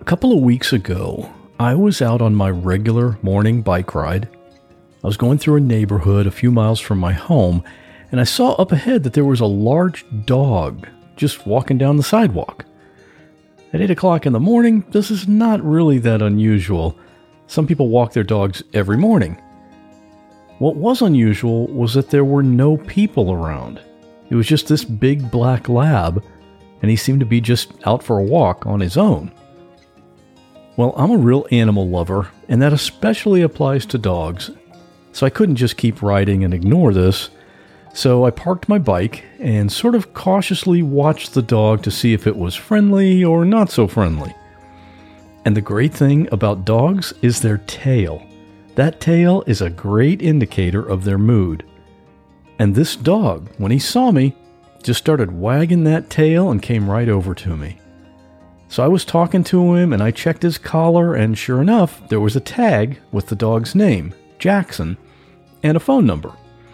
couple of weeks ago, I was out on my regular morning bike ride. I was going through a neighborhood a few miles from my home, and I saw up ahead that there was a large dog just walking down the sidewalk. At 8 o'clock in the morning, this is not really that unusual. Some people walk their dogs every morning. What was unusual was that there were no people around. It was just this big black lab, and he seemed to be just out for a walk on his own. Well, I'm a real animal lover, and that especially applies to dogs. So I couldn't just keep riding and ignore this. So I parked my bike and sort of cautiously watched the dog to see if it was friendly or not so friendly. And the great thing about dogs is their tail. That tail is a great indicator of their mood. And this dog, when he saw me, just started wagging that tail and came right over to me. So I was talking to him and I checked his collar, and sure enough, there was a tag with the dog's name, Jackson, and a phone number.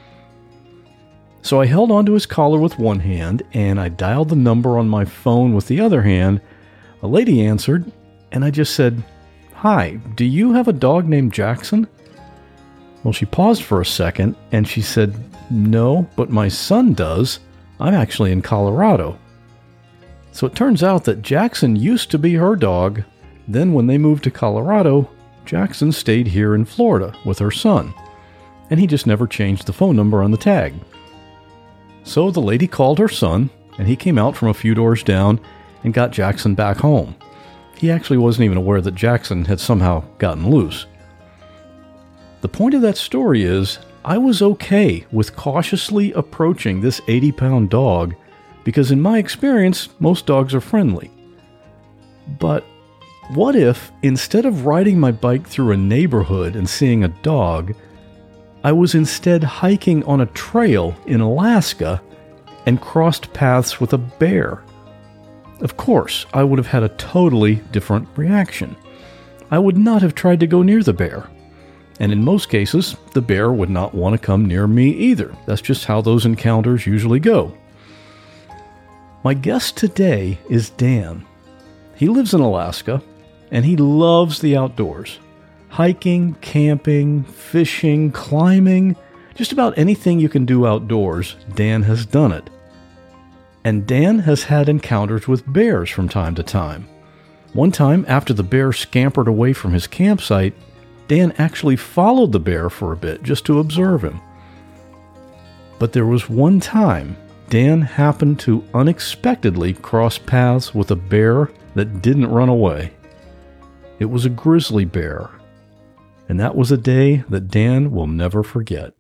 So I held onto his collar with one hand and I dialed the number on my phone with the other hand. A lady answered and I just said, "Hi, do you have a dog named Jackson?" Well, she paused for a second and she said, "No, but my son does. I'm actually in Colorado." So it turns out that Jackson used to be her dog. Then when they moved to Colorado, Jackson stayed here in Florida with her son. And he just never changed the phone number on the tag. So the lady called her son, and he came out from a few doors down and got Jackson back home. He actually wasn't even aware that Jackson had somehow gotten loose. The point of that story is, I was okay with cautiously approaching this 80-pound dog because in my experience, most dogs are friendly. But what if, instead of riding my bike through a neighborhood and seeing a dog, I was instead hiking on a trail in Alaska and crossed paths with a bear? Of course, I would have had a totally different reaction. I would not have tried to go near the bear. And in most cases, the bear would not want to come near me either. That's just how those encounters usually go. My guest today is Dan. He lives in Alaska, and he loves the outdoors. Hiking, camping, fishing, climbing, just about anything you can do outdoors, Dan has done it. And Dan has had encounters with bears from time to time. One time, after the bear scampered away from his campsite, Dan actually followed the bear for a bit just to observe him. But there was one time Dan happened to unexpectedly cross paths with a bear that didn't run away. It was a grizzly bear. And that was a day that Dan will never forget.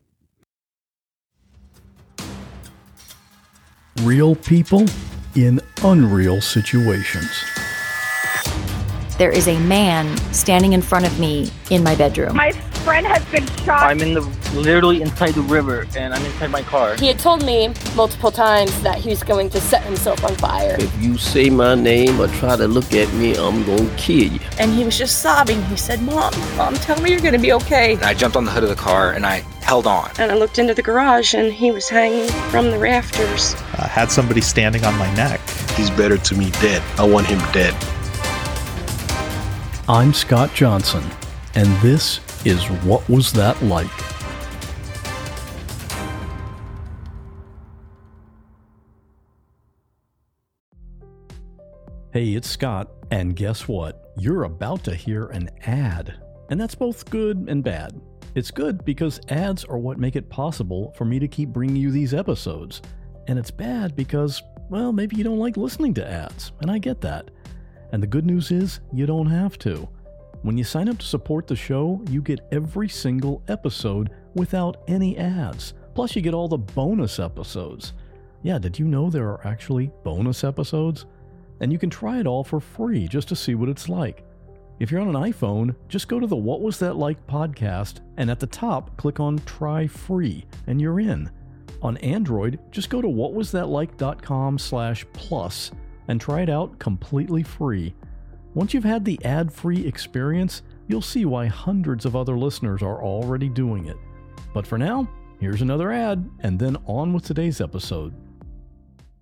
Real people in unreal situations. There is a man standing in front of me in my bedroom. My friend has been shot. I'm literally inside the river, and I'm inside my car. He had told me multiple times that he was going to set himself on fire. If you say my name or try to look at me, I'm going to kill you. And he was just sobbing. He said, Mom, tell me you're going to be okay. And I jumped on the hood of the car, and I held on. And I looked into the garage, and he was hanging from the rafters. I had somebody standing on my neck. He's better to me dead. I want him dead. I'm Scott Johnson, and this is What Was That Like? Hey, it's Scott, and guess what? You're about to hear an ad, and that's both good and bad. It's good because ads are what make it possible for me to keep bringing you these episodes, and it's bad because, well, maybe you don't like listening to ads, and I get that. And the good news is, you don't have to. When you sign up to support the show, you get every single episode without any ads. Plus, you get all the bonus episodes. Yeah, did you know there are actually bonus episodes? And you can try it all for free just to see what it's like. If you're on an iPhone, just go to the What Was That Like podcast, and at the top, click on Try Free, and you're in. On Android, just go to whatwasthatlike.com/plus and try it out completely free. Once you've had the ad-free experience, you'll see why hundreds of other listeners are already doing it. But for now, here's another ad, and then on with today's episode.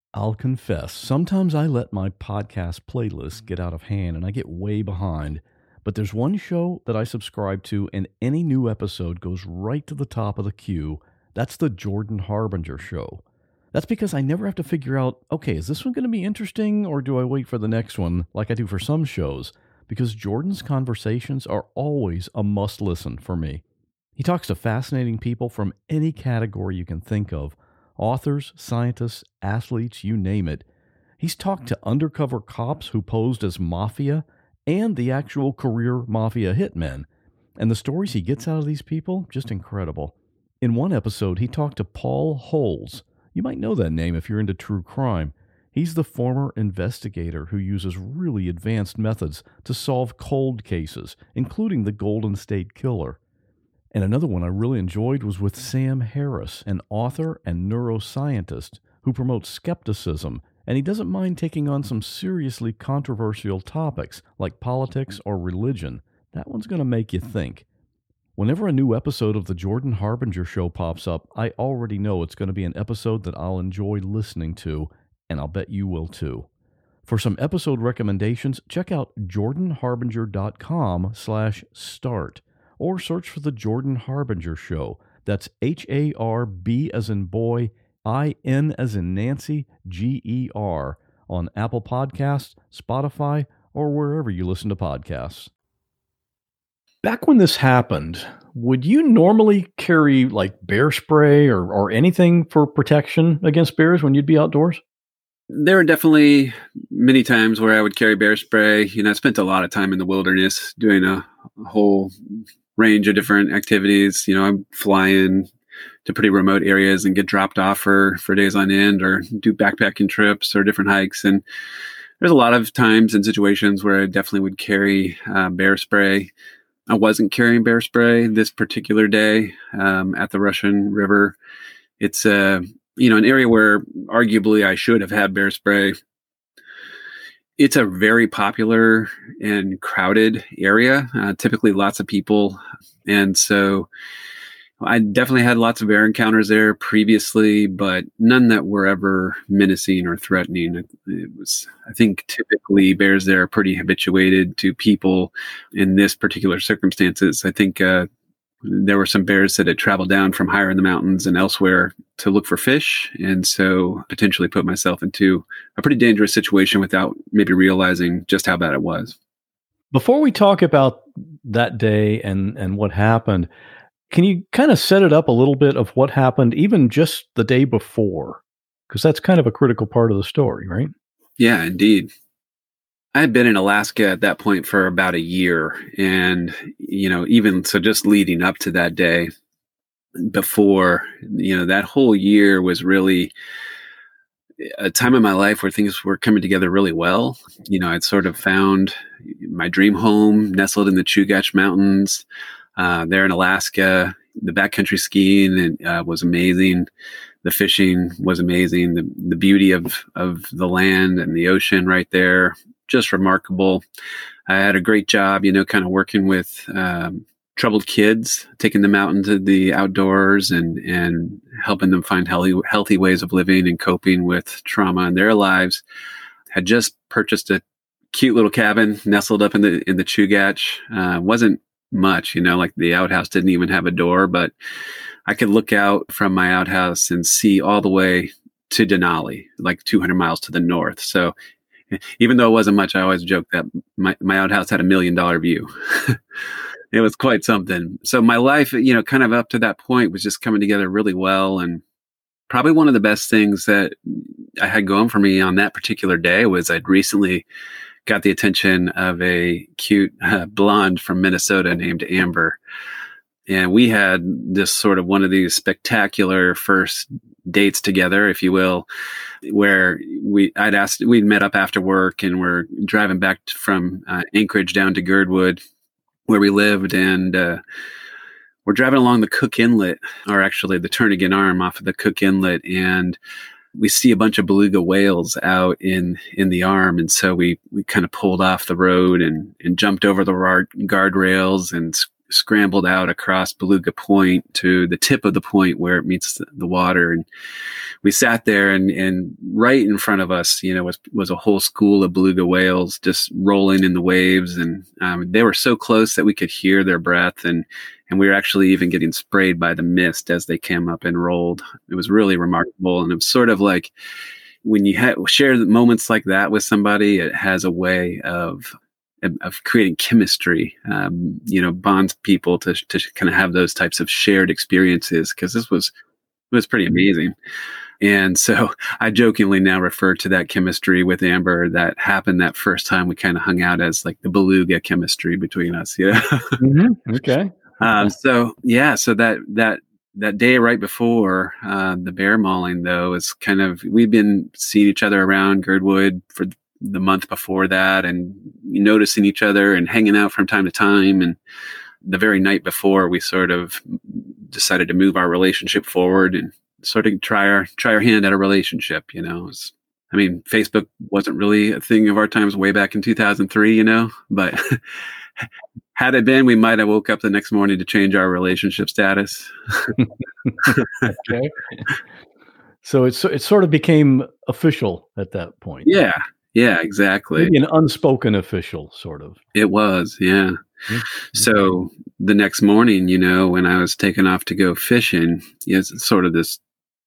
I'll confess, sometimes I let my podcast playlist get out of hand and I get way behind. But there's one show that I subscribe to, and any new episode goes right to the top of the queue. That's the Jordan Harbinger Show. That's because I never have to figure out, okay, is this one going to be interesting, or do I wait for the next one like I do for some shows? Because Jordan's conversations are always a must-listen for me. He talks to fascinating people from any category you can think of. Authors, scientists, athletes, you name it. He's talked to undercover cops who posed as mafia and the actual career mafia hitmen. And the stories he gets out of these people, just incredible. In one episode, he talked to Paul Holes. You might know that name if you're into true crime. He's the former investigator who uses really advanced methods to solve cold cases, including the Golden State Killer. And another one I really enjoyed was with Sam Harris, an author and neuroscientist who promotes skepticism, and he doesn't mind taking on some seriously controversial topics like politics or religion. That one's going to make you think. Whenever a new episode of the Jordan Harbinger Show pops up, I already know it's going to be an episode that I'll enjoy listening to, and I'll bet you will too. For some episode recommendations, check out jordanharbinger.com/start. Or search for The Jordan Harbinger Show. That's HARB as in boy, IN as in Nancy, GER on Apple Podcasts, Spotify, or wherever you listen to podcasts. Back when this happened, would you normally carry like bear spray or anything for protection against bears when you'd be outdoors? There were definitely many times where I would carry bear spray. I spent a lot of time in the wilderness doing a whole range of different activities. I'm flying to pretty remote areas and get dropped off for days on end, or do backpacking trips or different hikes. And there's a lot of times and situations where I definitely would carry bear spray. I wasn't carrying bear spray this particular day at the Russian River. It's an area where arguably I should have had bear spray. It's a very popular and crowded area, typically lots of people. And so I definitely had lots of bear encounters there previously, but none that were ever menacing or threatening. I think typically bears there are pretty habituated to people in this particular circumstances. I think there were some bears that had traveled down from higher in the mountains and elsewhere to look for fish, and so potentially put myself into a pretty dangerous situation without maybe realizing just how bad it was. Before we talk about that day and what happened, can you kind of set it up a little bit of what happened even just the day before? Because that's kind of a critical part of the story, right? Yeah, indeed. I had been in Alaska at that point for about a year. And, even so just leading up to that day before, that whole year was really a time in my life where things were coming together really well. I'd sort of found my dream home nestled in the Chugach Mountains there in Alaska. The backcountry skiing was amazing. The fishing was amazing. The beauty of the land and the ocean right there, just remarkable. I had a great job, kind of working with troubled kids, taking them out into the outdoors and helping them find healthy ways of living and coping with trauma in their lives. Had just purchased a cute little cabin nestled up in the Chugach. Wasn't much, like the outhouse didn't even have a door, but I could look out from my outhouse and see all the way to Denali, like 200 miles to the north. So even though it wasn't much, I always joke that my outhouse had $1 million view. It was quite something. So my life, kind of up to that point was just coming together really well. And probably one of the best things that I had going for me on that particular day was I'd recently got the attention of a cute blonde from Minnesota named Amber. And we had this sort of one of these spectacular first dates together, if you will, where we'd met up after work and we're driving back from Anchorage down to Girdwood where we lived. And we're driving along the Cook Inlet, or actually the Turnagain Arm off of the Cook Inlet. And we see a bunch of beluga whales out in the arm. And so we kind of pulled off the road and jumped over the guardrails and scrambled out across Beluga Point to the tip of the point where it meets the water. And we sat there, and right in front of us, was a whole school of beluga whales just rolling in the waves. And they were so close that we could hear their breath. And we were actually even getting sprayed by the mist as they came up and rolled. It was really remarkable. And it was sort of like when you share moments like that with somebody, it has a way of creating chemistry, bonds people to kind of have those types of shared experiences, because it was pretty amazing. And so I jokingly now refer to that chemistry with Amber that happened that first time we kind of hung out as like the beluga chemistry between us. Mm-hmm. Okay. So that day right before the bear mauling, though, is kind of, we've been seeing each other around Girdwood for the month before that, and noticing each other and hanging out from time to time. And the very night before, we sort of decided to move our relationship forward and sort of try our hand at a relationship. Facebook wasn't really a thing of our times way back in 2003, but had it been, we might have woke up the next morning to change our relationship status. Okay. So it sort of became official at that point. Yeah, exactly. Maybe an unspoken official, sort of. It was, yeah. Mm-hmm. So the next morning, when I was taking off to go fishing, it's sort of this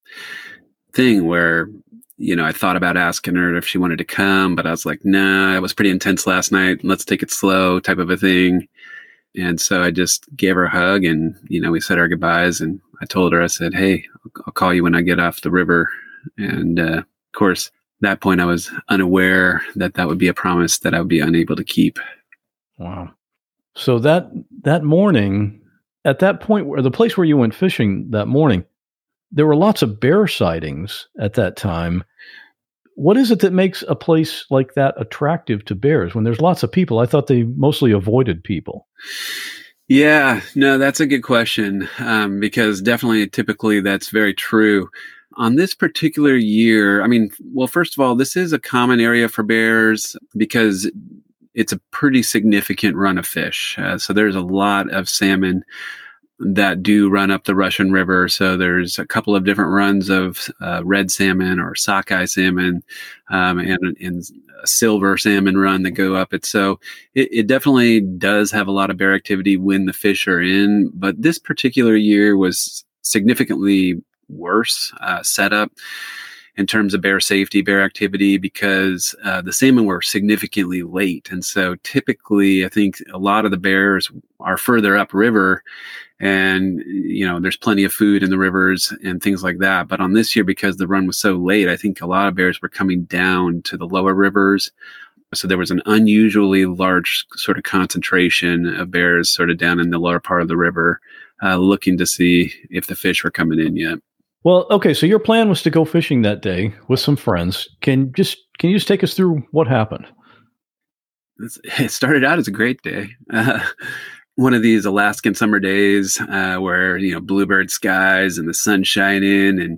thing where, I thought about asking her if she wanted to come, but I was like, nah, it was pretty intense last night. Let's take it slow, type of a thing. And so I just gave her a hug, and, we said our goodbyes, and I told her, I said, hey, I'll call you when I get off the river. And, of course, that point I was unaware that would be a promise that I would be unable to keep. Wow. So that morning, at that point, where the place where you went fishing that morning, there were lots of bear sightings at that time. What is it that makes a place like that attractive to bears when there's lots of people? I thought they mostly avoided people. Yeah, no, that's a good question, because definitely, typically, that's very true. On this particular year, first of all, this is a common area for bears because it's a pretty significant run of fish. So there's a lot of salmon that do run up the Russian River. So there's a couple of different runs of red salmon or sockeye salmon, and a silver salmon run that go up it. So it definitely does have a lot of bear activity when the fish are in. But this particular year was significantly worse setup in terms of bear safety, bear activity, because the salmon were significantly late. And so typically, I think a lot of the bears are further upriver, and, there's plenty of food in the rivers and things like that. But on this year, because the run was so late, I think a lot of bears were coming down to the lower rivers. So there was an unusually large sort of concentration of bears sort of down in the lower part of the river, looking to see if the fish were coming in yet. Well, okay, so your plan was to go fishing that day with some friends. Can you just take us through what happened? It started out as a great day. One of these Alaskan summer days where, bluebird skies and the sun shining, and,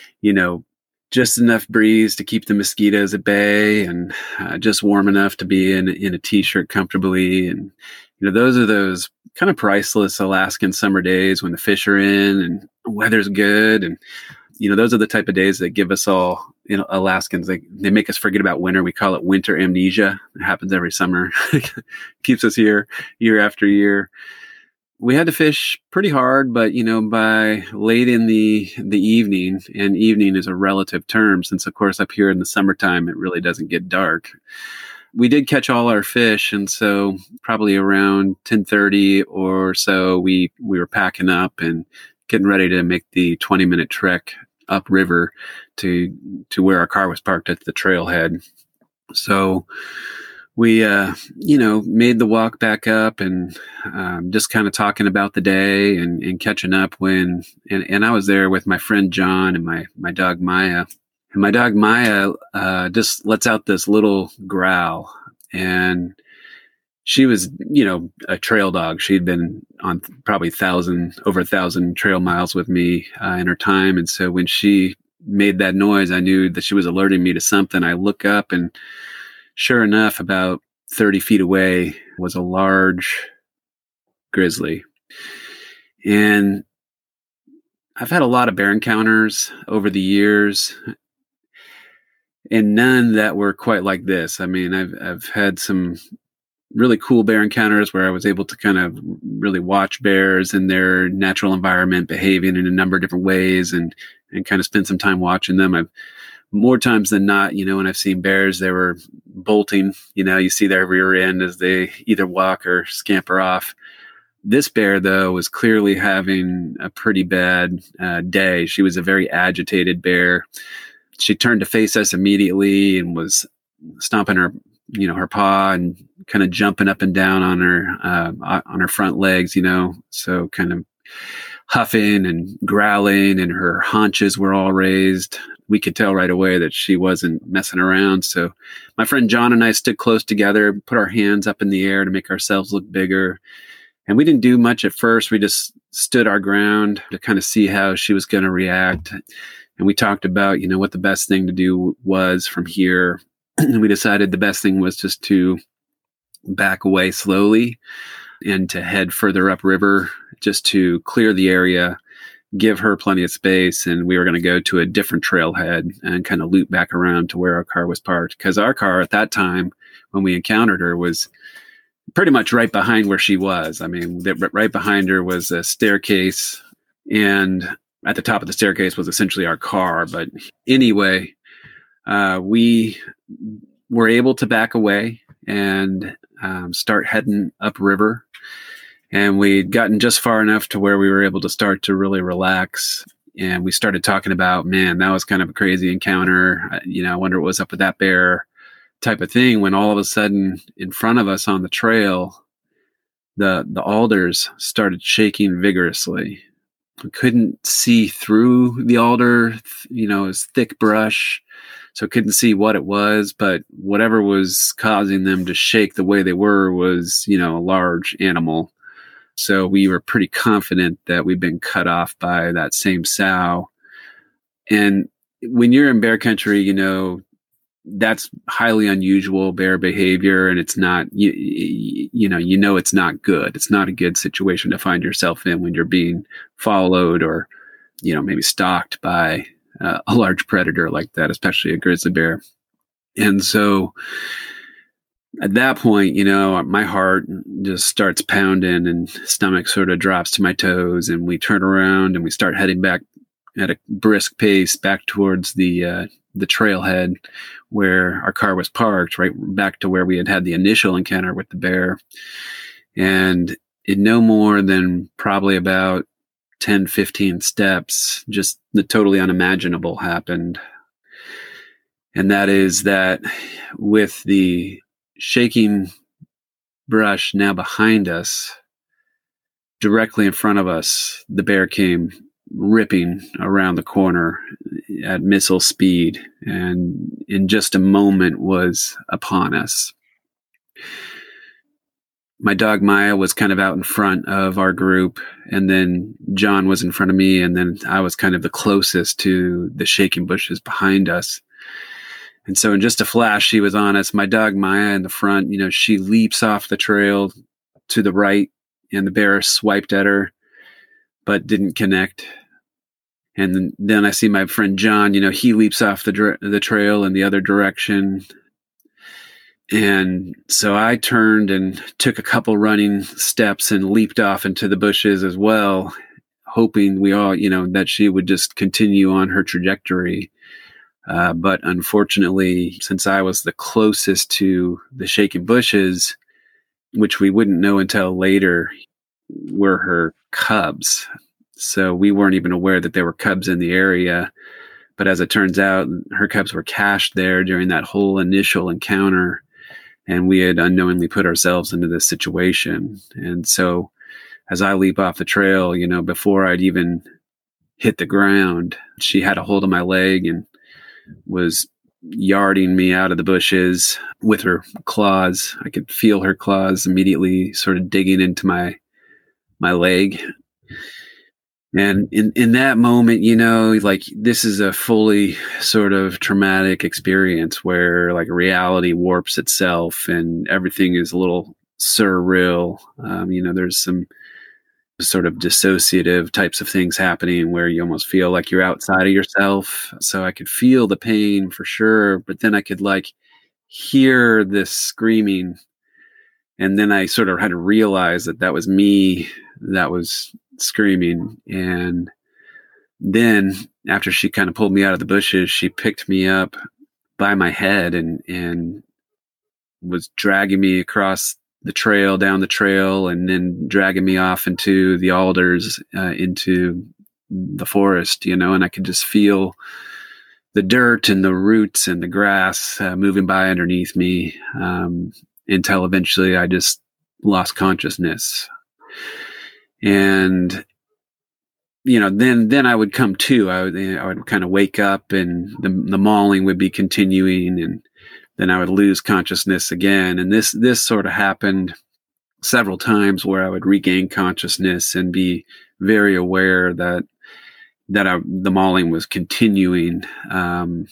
just enough breeze to keep the mosquitoes at bay, and just warm enough to be in a t-shirt comfortably. And, those are those kind of priceless Alaskan summer days when the fish are in and weather's good. And, those are the type of days that give us all, Alaskans, they make us forget about winter. We call it winter amnesia. It happens every summer. Keeps us here year after year. We had to fish pretty hard, but, by late in the evening, and evening is a relative term since, of course, up here in the summertime, it really doesn't get dark. We did catch all our fish, and so probably around 10:30 or so, we were packing up and getting ready to make the 20-minute trek upriver to where our car was parked at the trailhead. So we, made the walk back up, and just kind of talking about the day and catching up and I was there with my friend John and my dog Maya. And my dog Maya just lets out this little growl, and she was, a trail dog. She'd been on probably over 1,000 trail miles with me in her time. And so when she made that noise, I knew that she was alerting me to something. I look up, and sure enough, about 30 feet away was a large grizzly. And I've had a lot of bear encounters over the years, and none that were quite like this. I mean, I've had some really cool bear encounters where I was able to kind of really watch bears in their natural environment, behaving in a number of different ways, and kind of spend some time watching them. I've more times than not, when I've seen bears, they were bolting. You see their rear end as they either walk or scamper off. This bear, though, was clearly having a pretty bad day. She was a very agitated bear. She turned to face us immediately and was stomping her paw and kind of jumping up and down on her front legs, so kind of huffing and growling, and her haunches were all raised. We could tell right away that she wasn't messing around. So my friend John and I stood close together, put our hands up in the air to make ourselves look bigger. And we didn't do much at first. We just stood our ground to kind of see how she was going to react. And we talked about, what the best thing to do was from here. And we decided the best thing was just to back away slowly and to head further upriver just to clear the area, give her plenty of space. And we were going to go to a different trailhead and kind of loop back around to where our car was parked. Because our car at that time, when we encountered her, was pretty much right behind where she was. I mean, right behind her was a staircase, and at the top of the staircase was essentially our car. But anyway, we were able to back away and start heading upriver. And we'd gotten just far enough to where we were able to start to really relax. And we started talking about, man, that was kind of a crazy encounter. I wonder what was up with that bear, type of thing, when all of a sudden in front of us on the trail, the alders started shaking vigorously. We couldn't see through the alder, it was thick brush, so couldn't see what it was, but whatever was causing them to shake the way they were was, a large animal. So we were pretty confident that we'd been cut off by that same sow. And when you're in bear country, that's highly unusual bear behavior, and it's not, it's not good. It's not a good situation to find yourself in when you're being followed or, maybe stalked by a large predator like that, especially a grizzly bear. And so at that point, my heart just starts pounding and stomach sort of drops to my toes, and we turn around and we start heading back at a brisk pace back towards the trailhead where our car was parked, right back to where we had the initial encounter with the bear. And in no more than probably about 10, 15 steps, just the totally unimaginable happened. And that is that with the shaking brush now behind us, directly in front of us, the bear came ripping around the corner at missile speed, and in just a moment was upon us. My dog Maya was kind of out in front of our group, and then John was in front of me, and then I was kind of the closest to the shaking bushes behind us. And so in just a flash, she was on us. My dog Maya in the front, she leaps off the trail to the right, and the bear swiped at her, but didn't connect. And then I see my friend John, he leaps off the trail in the other direction. And so I turned and took a couple running steps and leaped off into the bushes as well, hoping we all, that she would just continue on her trajectory. But unfortunately, since I was the closest to the shaking bushes, which we wouldn't know until later, were her cubs. So we weren't even aware that there were cubs in the area. But as it turns out, her cubs were cached there during that whole initial encounter. And we had unknowingly put ourselves into this situation. And so as I leap off the trail, before I'd even hit the ground, she had a hold of my leg and was yarding me out of the bushes with her claws. I could feel her claws immediately sort of digging into my leg. And in that moment, this is a fully sort of traumatic experience where reality warps itself and everything is a little surreal. There's some sort of dissociative types of things happening where you almost feel like you're outside of yourself. So I could feel the pain for sure, but then I could like hear this screaming. And then I sort of had to realize that that was me that was screaming. And then after she kind of pulled me out of the bushes, she picked me up by my head and was dragging me across the trail, down the trail, and then dragging me off into the alders, into the forest, and I could just feel the dirt and the roots and the grass moving by underneath me, until eventually I just lost consciousness. And, then I would come to, I would kind of wake up and the mauling would be continuing, and then I would lose consciousness again. And this sort of happened several times where I would regain consciousness and be very aware that the mauling was continuing. And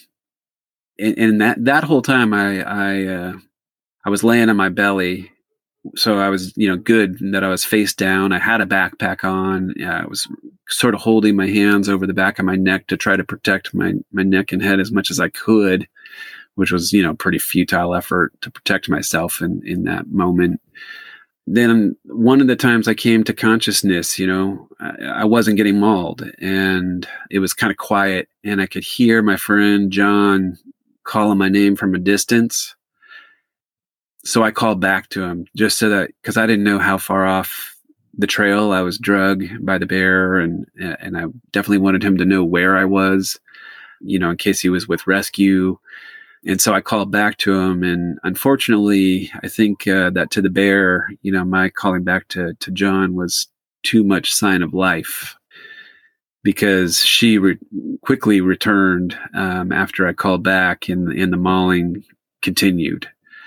that whole time I was laying on my belly. So I was, good that I was face down. I had a backpack on. I was sort of holding my hands over the back of my neck to try to protect my neck and head as much as I could, which was, pretty futile effort to protect myself in that moment. Then one of the times I came to consciousness, I wasn't getting mauled, and it was kind of quiet, and I could hear my friend John calling my name from a distance. So I called back to him just so that, because I didn't know how far off the trail I was drugged by the bear, and I definitely wanted him to know where I was, in case he was with rescue. And so I called back to him, and unfortunately, I think that to the bear, my calling back to John was too much sign of life, because she quickly returned after I called back, and the mauling continued.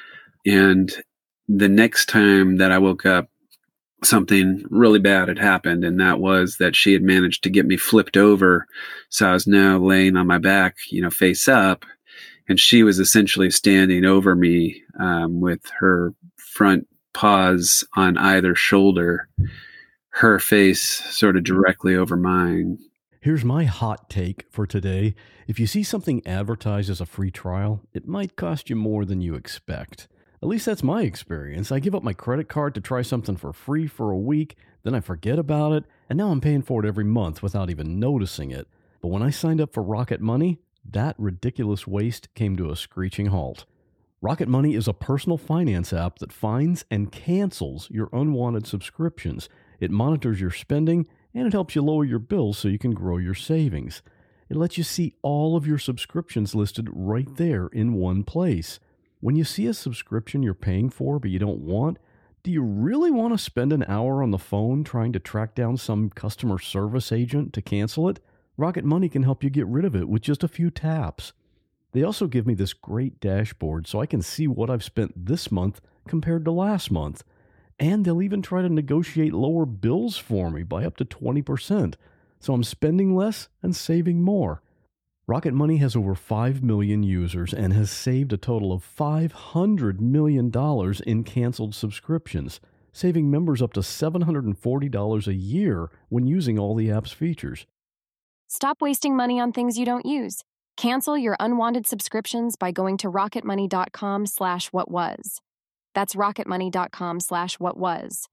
And the next time that I woke up, something really bad had happened, and that was that she had managed to get me flipped over. So I was now laying on my back, face up, and she was essentially standing over me with her front paws on either shoulder, her face sort of directly over mine. Here's my hot take for today. If you see something advertised as a free trial, it might cost you more than you expect. At least that's my experience. I give up my credit card to try something for free for a week, then I forget about it, and now I'm paying for it every month without even noticing it. But when I signed up for Rocket Money, that ridiculous waste came to a screeching halt. Rocket Money is a personal finance app that finds and cancels your unwanted subscriptions. It monitors your spending, and it helps you lower your bills so you can grow your savings. It lets you see all of your subscriptions listed right there in one place. When you see a subscription you're paying for but you don't want, do you really want to spend an hour on the phone trying to track down some customer service agent to cancel it? Rocket Money can help you get rid of it with just a few taps. They also give me this great dashboard so I can see what I've spent this month compared to last month. And they'll even try to negotiate lower bills for me by up to 20%. So I'm spending less and saving more. Rocket Money has over 5 million users and has saved a total of $500 million in canceled subscriptions, saving members up to $740 a year when using all the app's features. Stop wasting money on things you don't use. Cancel your unwanted subscriptions by going to rocketmoney.com/whatwas. That's rocketmoney.com/whatwas.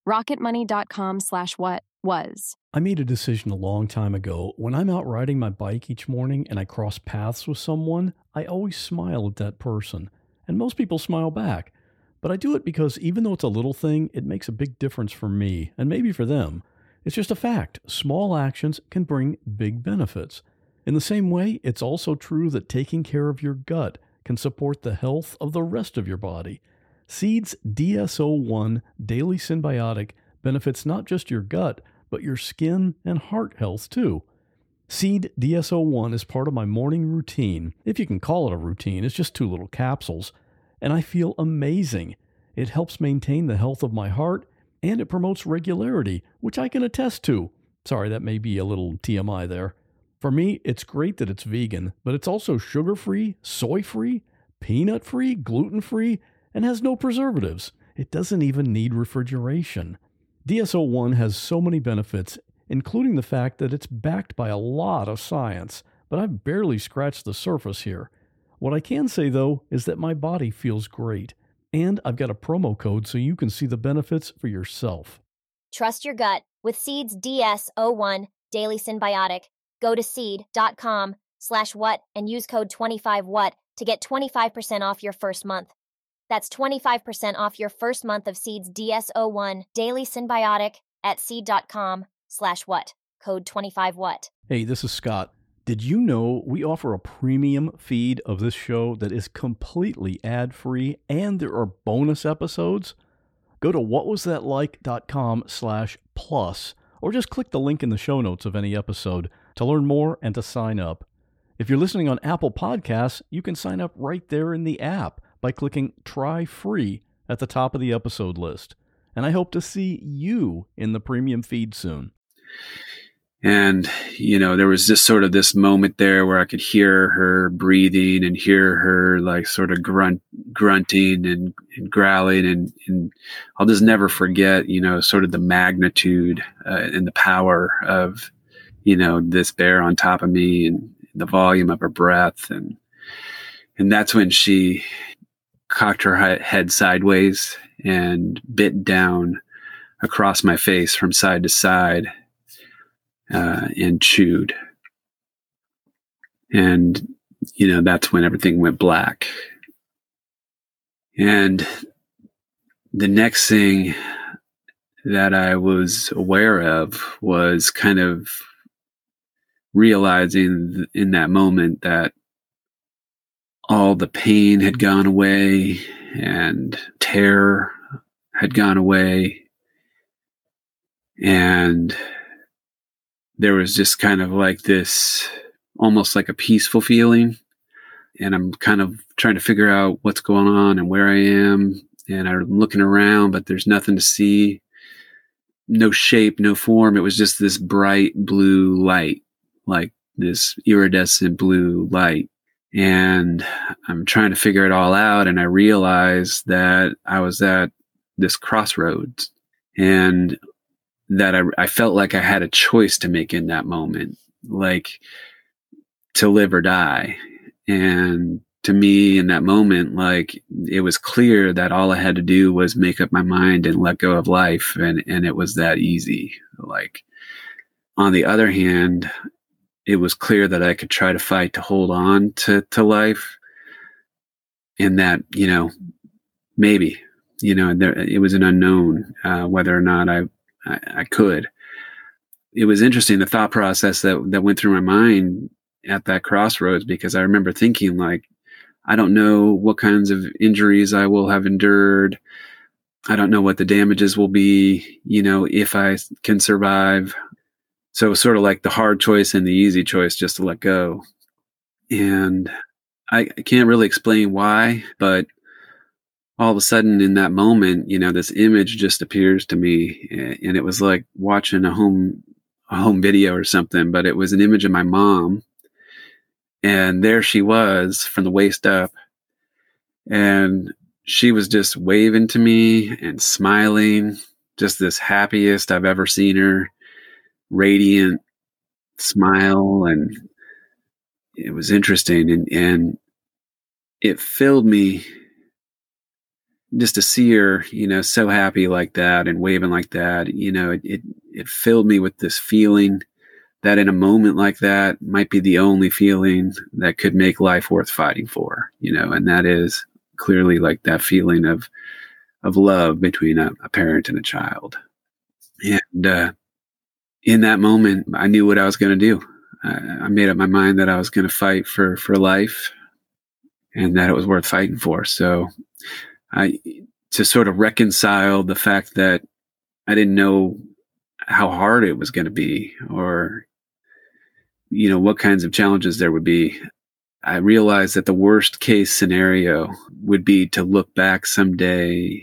rocketmoney.com/whatwas. I made a decision a long time ago. When I'm out riding my bike each morning and I cross paths with someone, I always smile at that person. And most people smile back. But I do it because even though it's a little thing, it makes a big difference for me and maybe for them. It's just a fact. Small actions can bring big benefits. In the same way, it's also true that taking care of your gut can support the health of the rest of your body. Seed's DSO1 Daily Symbiotic benefits not just your gut, but your skin and heart health too. Seed DSO1 is part of my morning routine. If you can call it a routine, it's just 2 little capsules. And I feel amazing. It helps maintain the health of my heart, and it promotes regularity, which I can attest to. Sorry, that may be a little TMI there. For me, it's great that it's vegan, but it's also sugar-free, soy-free, peanut-free, gluten-free, and has no preservatives. It doesn't even need refrigeration. DS-01 has so many benefits, including the fact that it's backed by a lot of science, but I've barely scratched the surface here. What I can say, though, is that my body feels great, and I've got a promo code so you can see the benefits for yourself. Trust your gut with Seed's DS-01 Daily Synbiotic. Go to seed.com/what and use code 25what to get 25% off your first month. That's 25% off your first month of Seed's DS-01 Daily Synbiotic at seed.com/what. Code 25what. Hey, this is Scott. Did you know we offer a premium feed of this show that is completely ad-free and there are bonus episodes? Go to whatwasthatlike.com/plus or just click the link in the show notes of any episode to learn more and to sign up. If you're listening on Apple Podcasts, you can sign up right there in the app by clicking Try Free at the top of the episode list. And I hope to see you in the premium feed soon. And, there was just sort of this moment there where I could hear her breathing and hear her like sort of grunting and growling. And I'll just never forget, sort of the magnitude and the power of, this bear on top of me and the volume of her breath. And that's when she cocked her head sideways and bit down across my face from side to side. And chewed. And, that's when everything went black. And the next thing that I was aware of was kind of realizing in that moment that all the pain had gone away and terror had gone away. And there was just kind of like this, almost like a peaceful feeling. And I'm kind of trying to figure out what's going on and where I am. And I'm looking around, but there's nothing to see. No shape, no form. It was just this bright blue light, like this iridescent blue light. And I'm trying to figure it all out. And I realized that I was at this crossroads. And that I felt like I had a choice to make in that moment, like to live or die. And to me in that moment, like it was clear that all I had to do was make up my mind and let go of life. And it was that easy. Like on the other hand, it was clear that I could try to fight to hold on to life. And that, maybe, it was an unknown, whether or not I could. It was interesting, the thought process that went through my mind at that crossroads, because I remember thinking like, I don't know what kinds of injuries I will have endured. I don't know what the damages will be, if I can survive. So it was sort of like the hard choice and the easy choice just to let go. And I can't really explain why, but all of a sudden in that moment, this image just appears to me, and it was like watching a home video or something, but it was an image of my mom. And there she was from the waist up, and she was just waving to me and smiling, just this happiest I've ever seen her, radiant smile. And it was interesting. And it filled me just to see her, so happy like that and waving like that, it filled me with this feeling that in a moment like that might be the only feeling that could make life worth fighting for, and that is clearly like that feeling of love between a parent and a child. And in that moment, I knew what I was going to do. I made up my mind that I was going to fight for life and that it was worth fighting for. So to sort of reconcile the fact that I didn't know how hard it was going to be or, what kinds of challenges there would be. I realized that the worst case scenario would be to look back someday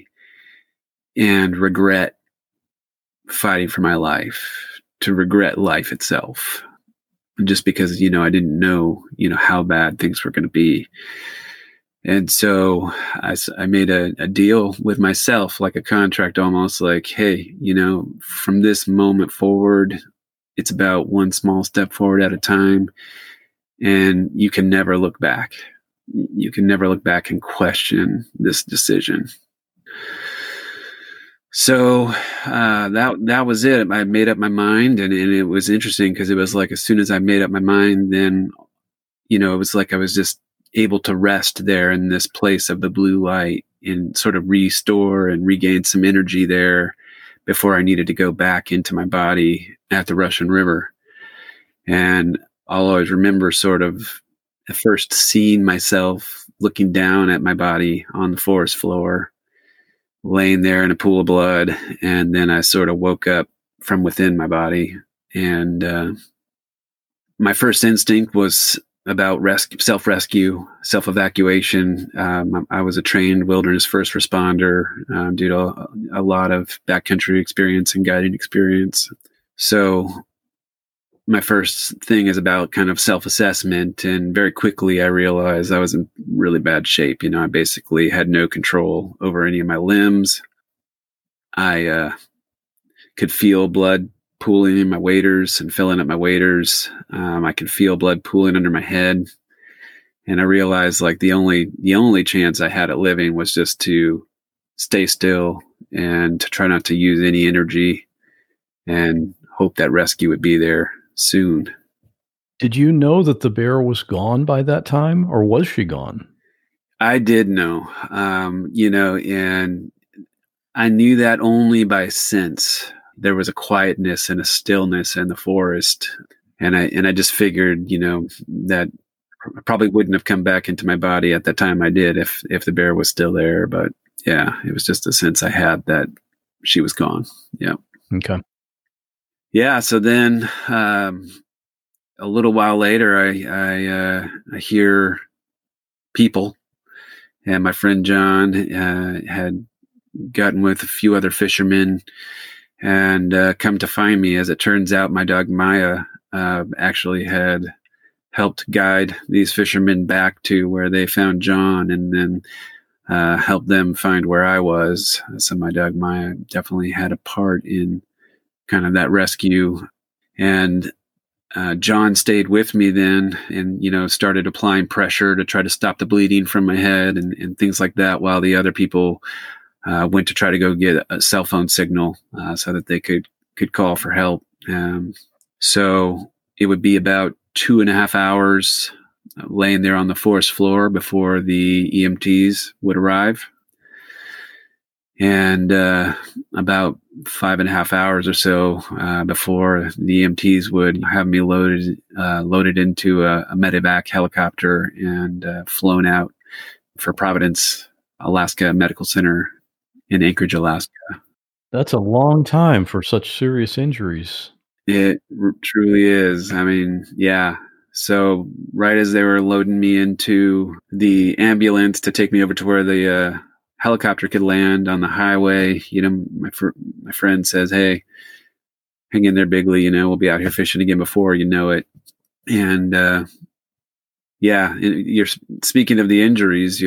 and regret fighting for my life, to regret life itself, just because, I didn't know, how bad things were going to be. And so I made a deal with myself, like a contract almost, like, hey, from this moment forward, it's about one small step forward at a time. And you can never look back. You can never look back and question this decision. So that was it. I made up my mind, and it was interesting because it was like as soon as I made up my mind, then, it was like I was just able to rest there in this place of the blue light and sort of restore and regain some energy there before I needed to go back into my body at the Russian River. And I'll always remember sort of at first seeing myself looking down at my body on the forest floor, laying there in a pool of blood. And then I sort of woke up from within my body. And my first instinct was about self-rescue, self-evacuation. I was a trained wilderness first responder due to a lot of backcountry experience and guiding experience. So my first thing is about kind of self-assessment. And very quickly I realized I was in really bad shape. I basically had no control over any of my limbs. I could feel blood pooling in my waders and filling up my waders. I could feel blood pooling under my head. And I realized like the only chance I had at living was just to stay still and to try not to use any energy and hope that rescue would be there soon. Did you know that the bear was gone by that time, or was she gone? I did know, and I knew that only by sense. There was a quietness and a stillness in the forest. And I just figured, that I probably wouldn't have come back into my body at the time I did if the bear was still there. But yeah, it was just a sense I had that she was gone. Yeah. Okay. Yeah. So then, a little while later, I hear people, and my friend John, had gotten with a few other fishermen and come to find me. As it turns out, my dog Maya actually had helped guide these fishermen back to where they found John, and then helped them find where I was. So my dog Maya definitely had a part in kind of that rescue. And John stayed with me then and, started applying pressure to try to stop the bleeding from my head and things like that, while the other people went to try to go get a cell phone signal so that they could call for help. So it would be about 2.5 hours laying there on the forest floor before the EMTs would arrive. And about 5.5 hours or so before the EMTs would have me loaded into a medevac helicopter and flown out for Providence, Alaska Medical Center in Anchorage, Alaska. That's a long time for such serious injuries. It truly is. I mean, yeah. So right as they were loading me into the ambulance to take me over to where the helicopter could land on the highway, my friend says, "Hey, hang in there, Bigley. We'll be out here fishing again before you know it." And yeah, you're speaking of the injuries.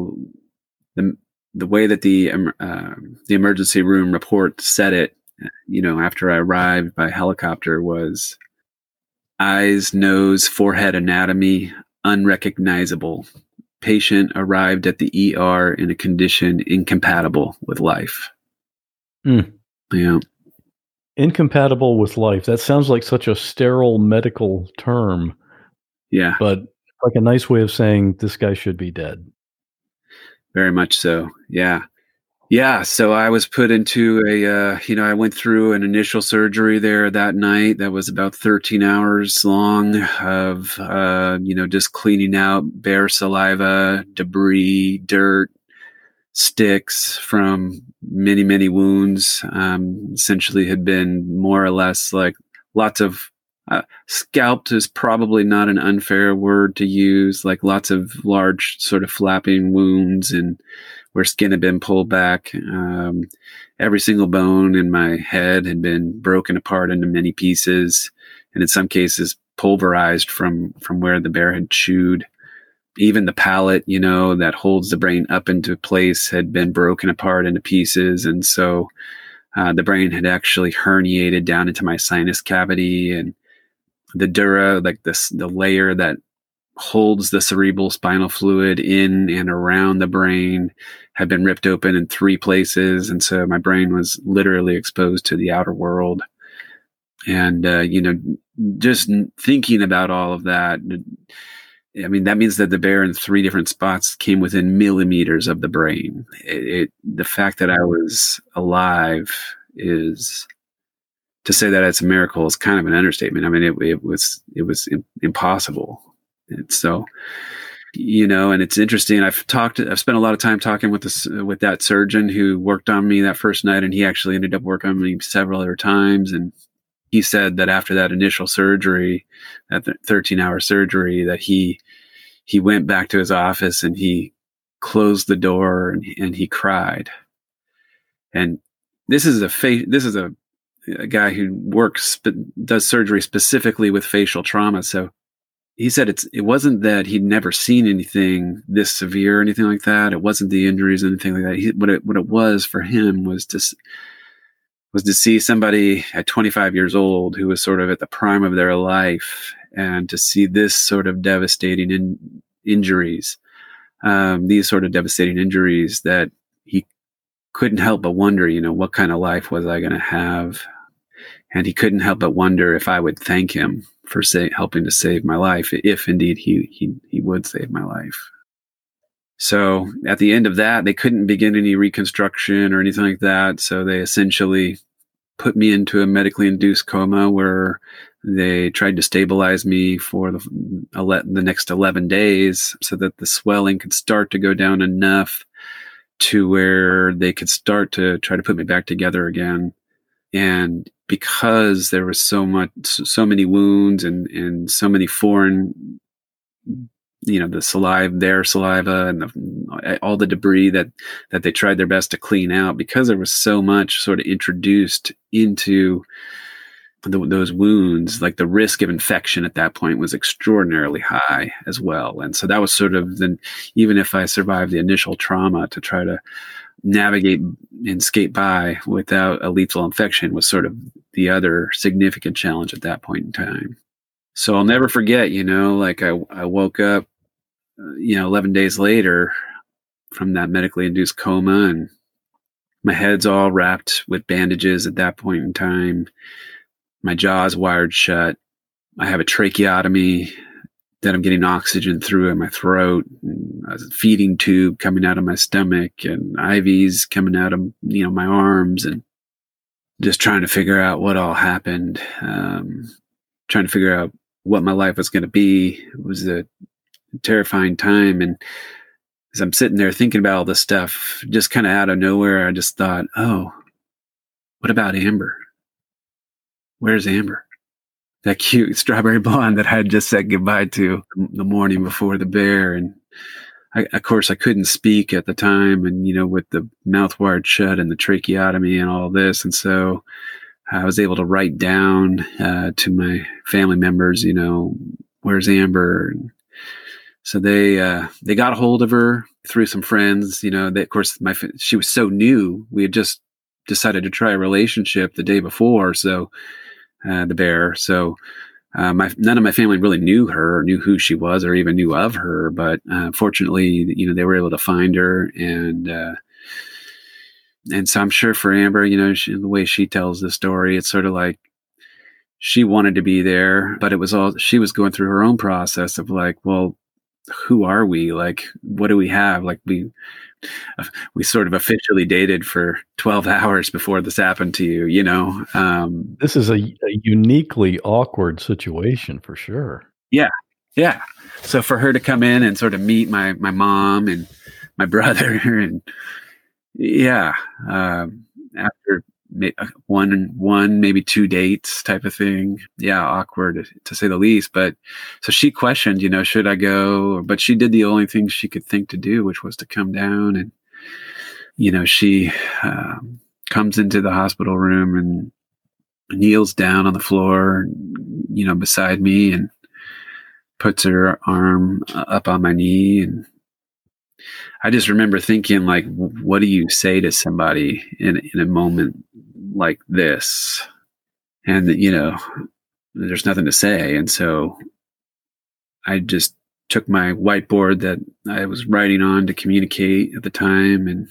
The way that the emergency room report said it, after I arrived by helicopter, was eyes, nose, forehead anatomy unrecognizable. Patient arrived at the ER in a condition incompatible with life. Yeah. Incompatible with life. That sounds like such a sterile medical term. Yeah. But like a nice way of saying this guy should be dead. Very much so. Yeah. Yeah. So I was put into I went through an initial surgery there that night that was about 13 hours long of, just cleaning out bear saliva, debris, dirt, sticks from many, many wounds. Essentially had been more or less like lots of scalped is probably not an unfair word to use, like lots of large sort of flapping wounds and where skin had been pulled back. Every single bone in my head had been broken apart into many pieces, and in some cases pulverized from where the bear had chewed. even the palate, that holds the brain up into place had been broken apart into pieces. And so the brain had actually herniated down into my sinus cavity, and the dura, like the layer that holds the cerebral spinal fluid in and around the brain, had been ripped open in 3 places. And so my brain was literally exposed to the outer world. And, just thinking about all of that, I mean, that means that the bear in 3 different spots came within millimeters of the brain. The fact that I was alive is, to say that it's a miracle is kind of an understatement. I mean, it was impossible. And so, and it's interesting. I've spent a lot of time talking with that surgeon who worked on me that first night, and he actually ended up working on me several other times. And he said that after that initial surgery, that 13-hour surgery, that he went back to his office and he closed the door and he cried. And this is a guy who does surgery specifically with facial trauma. So he said it wasn't that he'd never seen anything this severe or anything like that. It wasn't the injuries or anything like that. What it was for him was to see somebody at 25 years old who was sort of at the prime of their life, and to see this sort of devastating injuries, these sort of devastating injuries, that he couldn't help but wonder, what kind of life was I going to have? And he couldn't help but wonder if I would thank him for helping to save my life, if indeed he would save my life. So at the end of that, they couldn't begin any reconstruction or anything like that. So they essentially put me into a medically induced coma, where they tried to stabilize me for the next 11 days so that the swelling could start to go down enough to where they could start to try to put me back together again. And because there was so many wounds and so many foreign, their saliva and all the debris that they tried their best to clean out, because there was so much sort of introduced into those wounds, like the risk of infection at that point was extraordinarily high as well. And so that was sort of even if I survived the initial trauma, to try to navigate and skate by without a lethal infection was sort of the other significant challenge at that point in time. So I'll never forget, I woke up, 11 days later from that medically induced coma, and my head's all wrapped with bandages at that point in time. My jaw's wired shut. I have a tracheotomy that I'm getting oxygen through in my throat, and a feeding tube coming out of my stomach, and IVs coming out of, my arms, and just trying to figure out what all happened. Trying to figure out what my life was going to be. It was a terrifying time. And as I'm sitting there thinking about all this stuff, just kind of out of nowhere, I just thought, oh, what about Amber? Where's Amber? That cute strawberry blonde that I had just said goodbye to the morning before the bear. And of course, I couldn't speak at the time, and, with the mouth wired shut and the tracheotomy and all this. And so I was able to write down to my family members, where's Amber? And so they got a hold of her through some friends. Of course, she was so new. We had just decided to try a relationship the day before. So the bear. So none of my family really knew her, or knew who she was, or even knew of her. But fortunately, they were able to find her, and so I'm sure for Amber, the way she tells the story, it's sort of like she wanted to be there, but it was all, she was going through her own process of like, well, who are we? Like, what do we have? Like we sort of officially dated for 12 hours before this happened to you, This is a uniquely awkward situation for sure. Yeah. Yeah. So for her to come in and sort of meet my mom and my brother, and after one, maybe 2 dates type of thing. Yeah. Awkward to say the least. But so she questioned, should I go? But she did the only thing she could think to do, which was to come down. And, she comes into the hospital room and kneels down on the floor, beside me, and puts her arm up on my knee. And I just remember thinking, like, what do you say to somebody in a moment like this? And, there's nothing to say. And so I just took my whiteboard that I was writing on to communicate at the time. And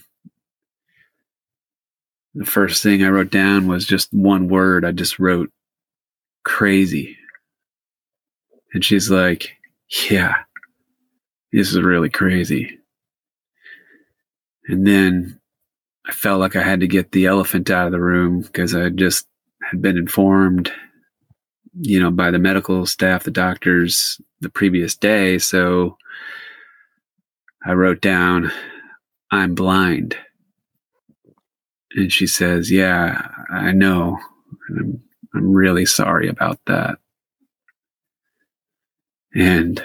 the first thing I wrote down was just one word. I just wrote crazy. And she's like, yeah, this is really crazy. And then I felt like I had to get the elephant out of the room because I just had been informed, by the medical staff, the doctors, the previous day. So I wrote down, I'm blind. And she says, yeah, I know. And I'm really sorry about that. And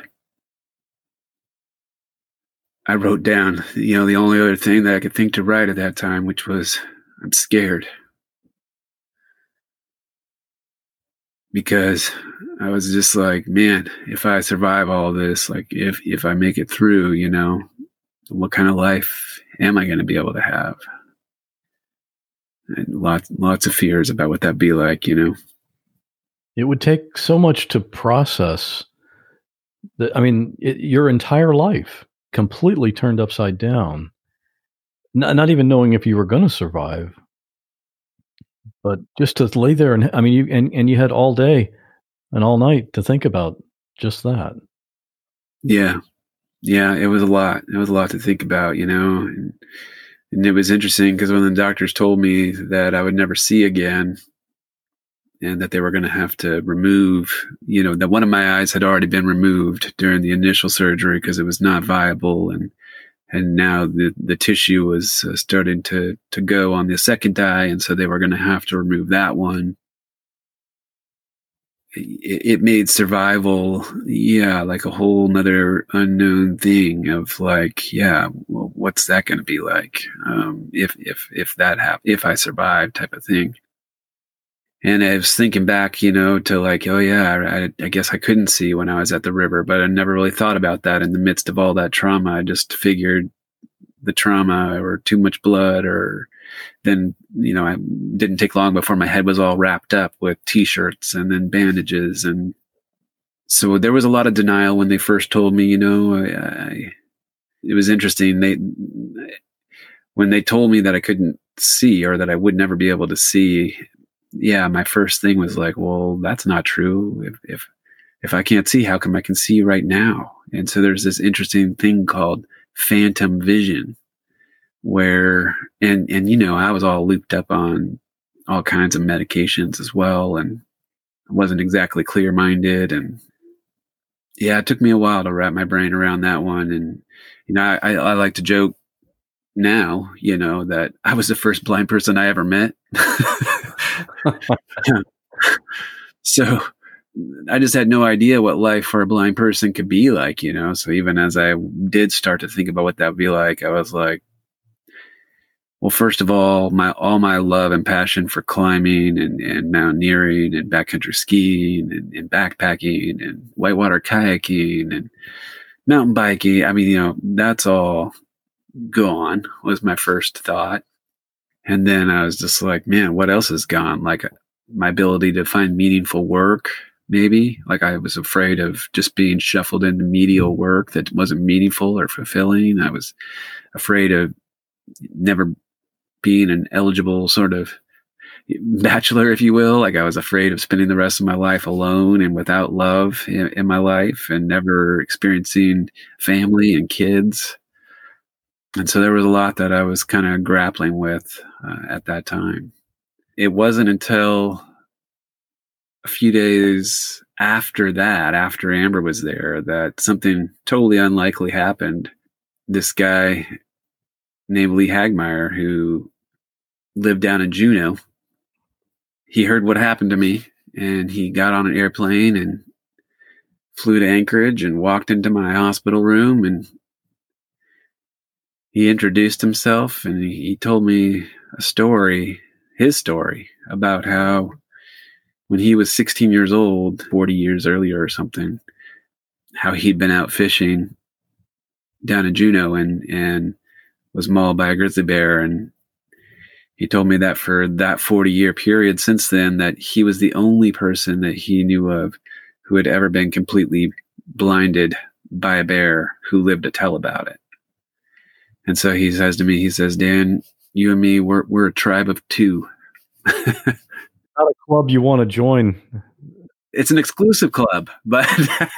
I wrote down, the only other thing that I could think to write at that time, which was, I'm scared. Because I was just like, man, if I survive all this, like if I make it through, what kind of life am I going to be able to have? And lots of fears about what that'd be like, It would take so much to process that. I mean, your entire life completely turned upside down, not even knowing if you were going to survive. But just to lay there and you had all day and all night to think about just that. Yeah. Yeah. It was a lot. It was a lot to think about, and it was interesting because when the doctors told me that I would never see again and that they were going to have to remove, that one of my eyes had already been removed during the initial surgery because it was not viable. And now the tissue was starting to go on the second eye. And so they were going to have to remove that one. It made survival, like a whole nother unknown thing of like, well, what's that going to be like? If that happened, if I survived type of thing. And I was thinking back, to like, oh yeah, I guess I couldn't see when I was at the river, but I never really thought about that in the midst of all that trauma. I just figured the trauma or too much blood, or then, I didn't take long before my head was all wrapped up with t-shirts and then bandages. And so there was a lot of denial when they first told me, it was interesting. When they told me that I couldn't see or that I would never be able to see, my first thing was like, well, that's not true. If I can't see, how come I can see right now? And so there's this interesting thing called phantom vision where, and I was all looped up on all kinds of medications as well. And I wasn't exactly clear-minded. And it took me a while to wrap my brain around that one. And, I like to joke now, that I was the first blind person I ever met. So I just had no idea what life for a blind person could be like, so even as I did start to think about what that would be like, I was like, well, first of all my love and passion for climbing and mountaineering and backcountry skiing and backpacking and whitewater kayaking and mountain biking, that's all gone, was my first thought. And then I was just like, man, what else is gone? Like my ability to find meaningful work, maybe. Like I was afraid of just being shuffled into medial work that wasn't meaningful or fulfilling. I was afraid of never being an eligible sort of bachelor, if you will. Like I was afraid of spending the rest of my life alone and without love in my life and never experiencing family and kids. And so there was a lot that I was kind of grappling with at that time. It wasn't until a few days after that, after Amber was there, that something totally unlikely happened. This guy named Lee Hagmeyer, who lived down in Juneau, he heard what happened to me, and he got on an airplane and flew to Anchorage and walked into my hospital room, and he introduced himself, and he told me a story, his story, about how when he was 16 years old, 40 years earlier or something, how he'd been out fishing down in Juneau and was mauled by a grizzly bear. And he told me that for that 40-year period since then, that he was the only person that he knew of who had ever been completely blinded by a bear who lived to tell about it. And so he says to me, he says, Dan, you and me, we're a tribe of two. Not a club you want to join. It's an exclusive club, but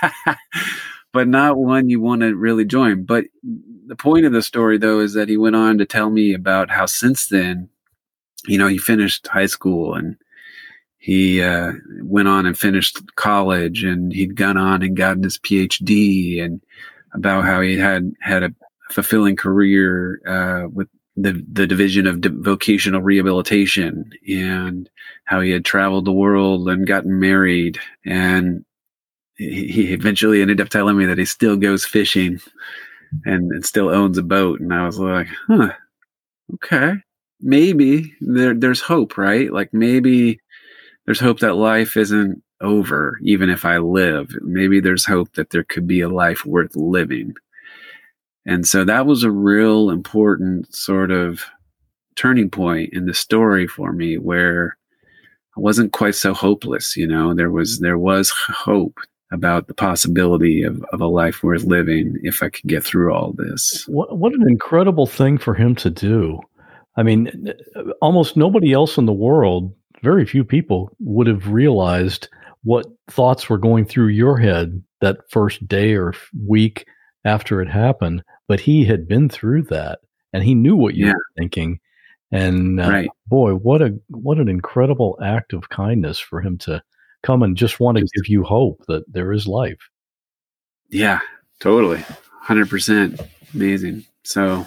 but not one you want to really join. But the point of the story, though, is that he went on to tell me about how since then, he finished high school and he went on and finished college, and he'd gone on and gotten his PhD, and about how he had a fulfilling career with the division of vocational rehabilitation, and how he had traveled the world and gotten married. And he eventually ended up telling me that he still goes fishing and still owns a boat. And I was like, okay, maybe there's hope, right? Like maybe there's hope that life isn't over, even if I live. Maybe there's hope that there could be a life worth living. And so that was a real important sort of turning point in the story for me, where I wasn't quite so hopeless. There was hope about the possibility of a life worth living if I could get through all this. What an incredible thing for him to do. I mean, almost nobody else in the world, very few people would have realized what thoughts were going through your head that first day or week after it happened. But he had been through that, and he knew what you were thinking. And right. Boy, what an incredible act of kindness for him to come and just want to give you hope that there is life. Yeah, totally. 100%. Amazing. So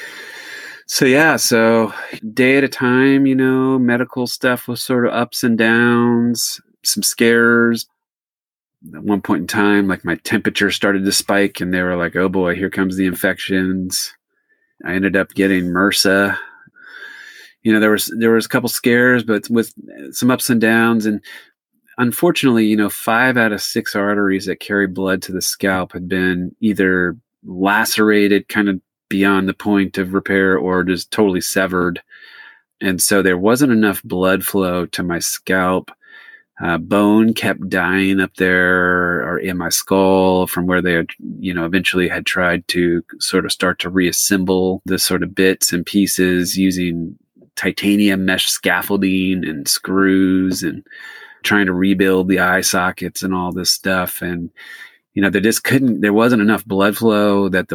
day at a time, medical stuff was sort of ups and downs, some scares. At one point in time, like my temperature started to spike, and they were like, oh boy, here comes the infections. I ended up getting MRSA. There was a couple scares, but with some ups and downs. And unfortunately, 5 out of 6 arteries that carry blood to the scalp had been either lacerated kind of beyond the point of repair or just totally severed. And so there wasn't enough blood flow to my scalp. Bone kept dying up there or in my skull from where they had, eventually had tried to sort of start to reassemble the sort of bits and pieces using titanium mesh scaffolding and screws and trying to rebuild the eye sockets and all this stuff. And, there wasn't enough blood flow, that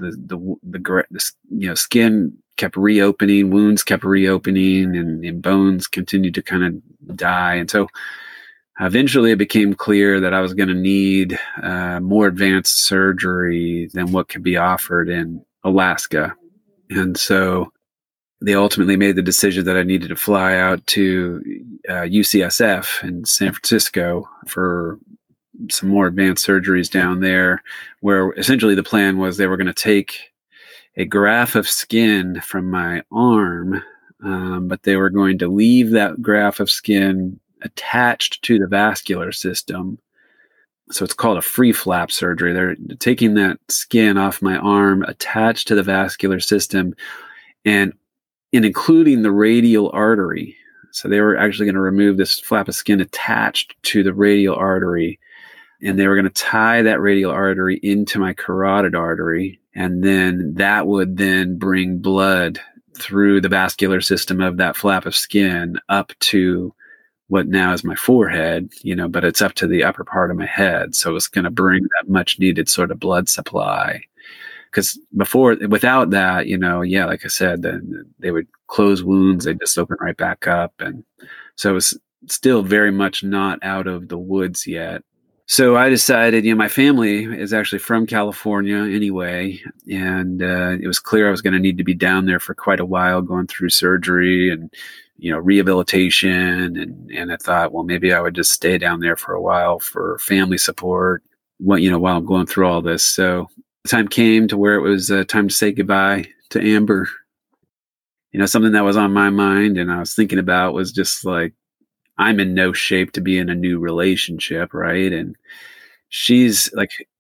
the skin kept reopening, wounds kept reopening, and bones continued to kind of die. And so eventually it became clear that I was going to need more advanced surgery than what could be offered in Alaska. And so they ultimately made the decision that I needed to fly out to UCSF in San Francisco for some more advanced surgeries down there, where essentially the plan was they were going to take a graft of skin from my arm, but they were going to leave that graft of skin attached to the vascular system. So it's called a free flap surgery. They're taking that skin off my arm, attached to the vascular system, and including the radial artery. So they were actually going to remove this flap of skin attached to the radial artery, and they were going to tie that radial artery into my carotid artery, and then that would then bring blood through the vascular system of that flap of skin up to what now is my forehead, but it's up to the upper part of my head. So it's going to bring that much needed sort of blood supply. Because without that, like I said, they would close wounds, they just open right back up. And so it was still very much not out of the woods yet. So I decided, my family is actually from California anyway, and it was clear I was going to need to be down there for quite a while going through surgery and, rehabilitation. And I thought, well, maybe I would just stay down there for a while for family support, while I'm going through all this. So the time came to where it was time to say goodbye to Amber. Something that was on my mind and I was thinking about was just like, I'm in no shape to be in a new relationship, right? And she's like,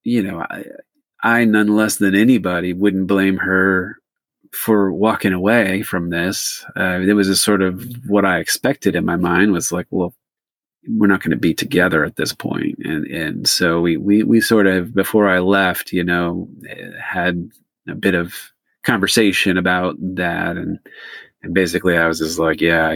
I none less than anybody wouldn't blame her for walking away from this. It was a sort of what I expected in my mind was like, well, we're not going to be together at this point. And so we sort of, before I left, had a bit of conversation about that. And basically I was just like, yeah,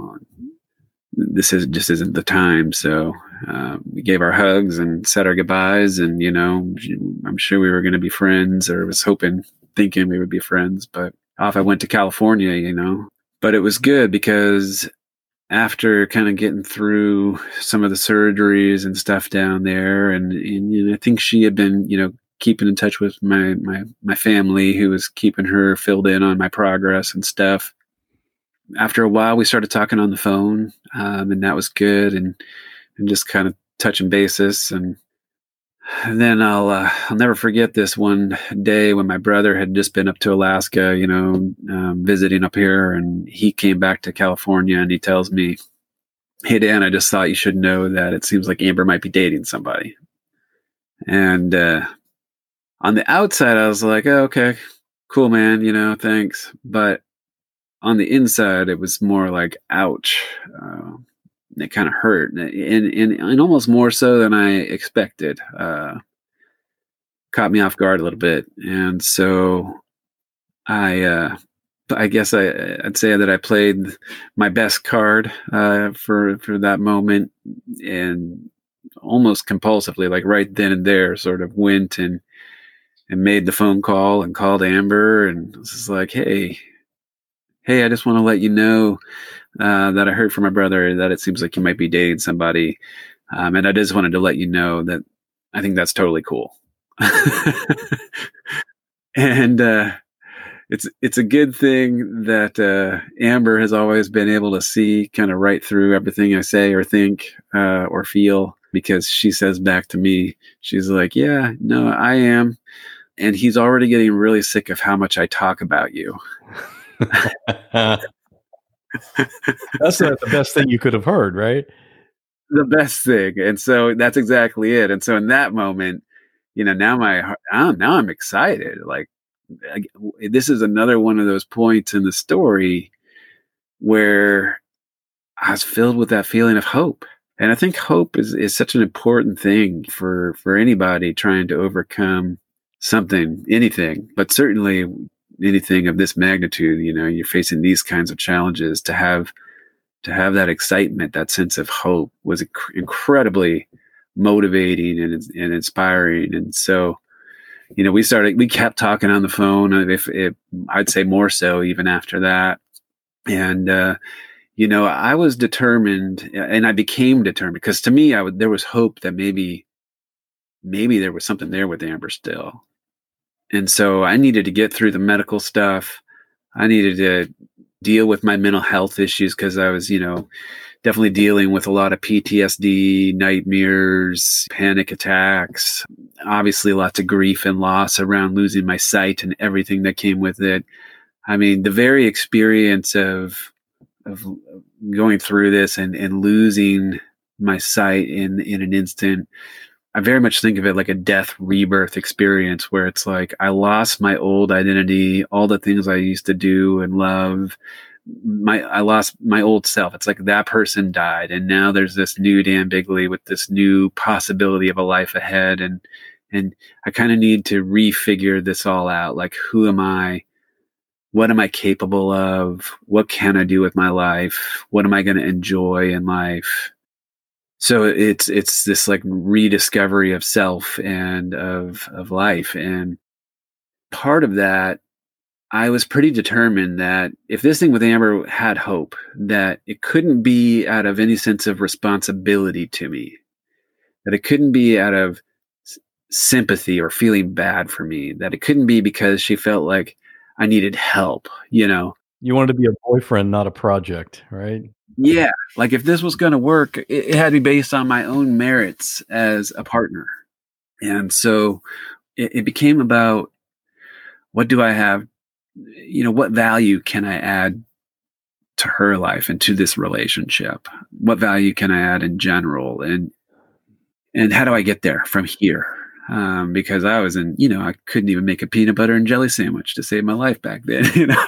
just isn't the time. So we gave our hugs and said our goodbyes, and I'm sure we were going to be friends, or was thinking we would be friends. But off I went to California, But it was good because after kind of getting through some of the surgeries and stuff down there, and I think she had been keeping in touch with my family, who was keeping her filled in on my progress and stuff. After a while, we started talking on the phone, and that was good, and just kind of touching bases. And then I'll never forget this one day when my brother had just been up to Alaska, visiting up here, and he came back to California, and he tells me, "Hey, Dan, I just thought you should know that it seems like Amber might be dating somebody." And on the outside, I was like, "Oh, okay, cool, man, thanks." But on the inside, it was more like, ouch. It kind of hurt, and almost more so than I expected. Caught me off guard a little bit. And so I guess I'd say that I played my best card for that moment, and almost compulsively, like right then and there, sort of went and made the phone call and called Amber, and was just like, hey, I just want to let you know that I heard from my brother that it seems like you might be dating somebody. And I just wanted to let you know that I think that's totally cool. And it's a good thing that Amber has always been able to see kind of right through everything I say or think or feel, because she says back to me, she's like, "Yeah, no, I am. And he's already getting really sick of how much I talk about you." That's not the best thing you could have heard, right? The best thing. And so that's exactly it. And so in that moment, now I'm excited. Like, this is another one of those points in the story where I was filled with that feeling of hope. And I think hope is such an important thing for anybody trying to overcome something, anything, but certainly anything of this magnitude. You're facing these kinds of challenges. To have that excitement, that sense of hope, was incredibly motivating and inspiring. And so, we kept talking on the phone. I'd say more so even after that. And I was determined, and I became determined, because to me, there was hope that maybe there was something there with Amber still. And so I needed to get through the medical stuff. I needed to deal with my mental health issues, because I was, definitely dealing with a lot of PTSD, nightmares, panic attacks, obviously lots of grief and loss around losing my sight and everything that came with it. I mean, the very experience of going through this and losing my sight in an instant, I very much think of it like a death rebirth experience, where it's like I lost my old identity, all the things I used to do and love. I lost my old self. It's like that person died, and now there's this new Dan Bigley with this new possibility of a life ahead, and I kind of need to refigure this all out. Like, who am I? What am I capable of? What can I do with my life? What am I going to enjoy in life? So it's this like rediscovery of self and of life. And part of that, I was pretty determined that if this thing with Amber had hope, that it couldn't be out of any sense of responsibility to me, that it couldn't be out of sympathy or feeling bad for me, that it couldn't be because she felt like I needed help, You wanted to be a boyfriend, not a project, right? Yeah. Like, if this was going to work, it had to be based on my own merits as a partner. And so it became about, what do I have? What value can I add to her life and to this relationship? What value can I add in general? And how do I get there from here? because I was I couldn't even make a peanut butter and jelly sandwich to save my life back then.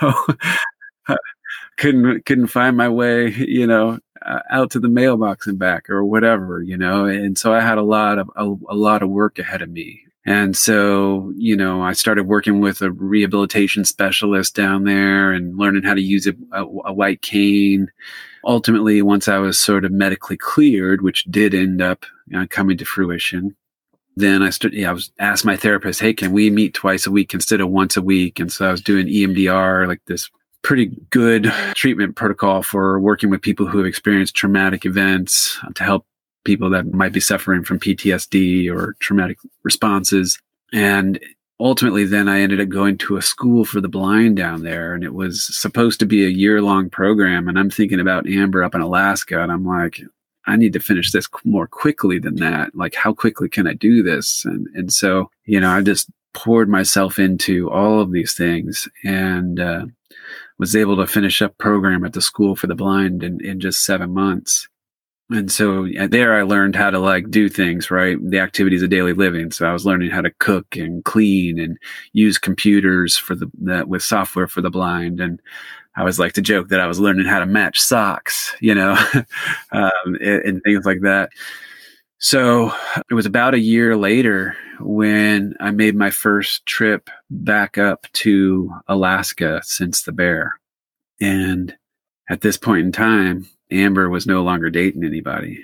Couldn't find my way, out to the mailbox and back or whatever, and so I had a lot of work ahead of me. And so, I started working with a rehabilitation specialist down there and learning how to use a white cane. Ultimately, once I was sort of medically cleared, which did end up coming to fruition, then I was asked my therapist, hey, can we meet twice a week instead of once a week? And so I was doing EMDR, like this pretty good treatment protocol for working with people who have experienced traumatic events to help people that might be suffering from PTSD or traumatic responses. And ultimately, then I ended up going to a school for the blind down there, and it was supposed to be a year-long program. And I'm thinking about Amber up in Alaska, and I'm like, I need to finish this more quickly than that. Like, how quickly can I do this? And so, I just poured myself into all of these things and was able to finish up program at the school for the blind in just 7 months. And so there I learned how to do things, right? The activities of daily living. So I was learning how to cook and clean and use computers with software for the blind. And I always like to joke that I was learning how to match socks, and things like that. So it was about a year later when I made my first trip back up to Alaska since the bear. And at this point in time, Amber was no longer dating anybody.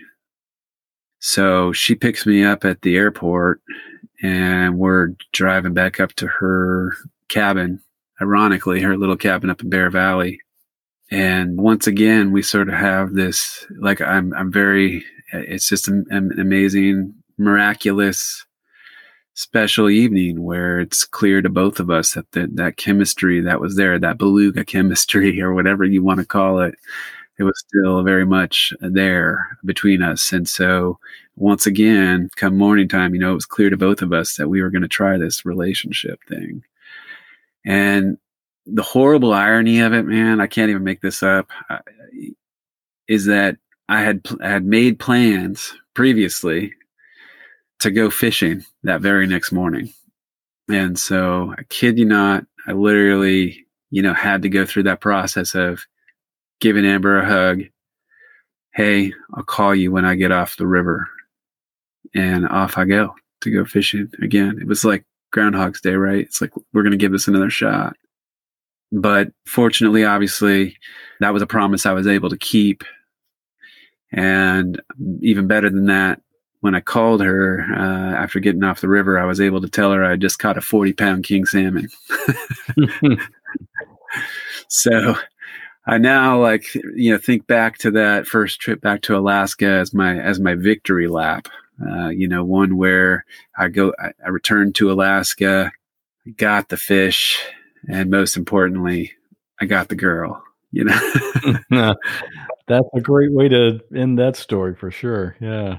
So she picks me up at the airport and we're driving back up to her cabin, ironically, her little cabin up in Bear Valley. And once again, we sort of have this, it's just an amazing, miraculous, special evening where it's clear to both of us that chemistry that was there, that beluga chemistry or whatever you want to call it, it was still very much there between us. And so once again, come morning time, it was clear to both of us that we were going to try this relationship thing. And the horrible irony of it, man, I can't even make this up, is that I had made plans previously to go fishing that very next morning. And so I kid you not, I literally, had to go through that process of giving Amber a hug. Hey, I'll call you when I get off the river. And off I go to go fishing again. It was like Groundhog's Day, right? It's like, we're going to give this another shot. But fortunately, obviously, that was a promise I was able to keep. And even better than that, when I called her after getting off the river, I was able to tell her I just caught a 40-pound king salmon. So I now think back to that first trip back to Alaska as my victory lap. One where I returned to Alaska, got the fish, and most importantly, I got the girl. That's a great way to end that story for sure. Yeah.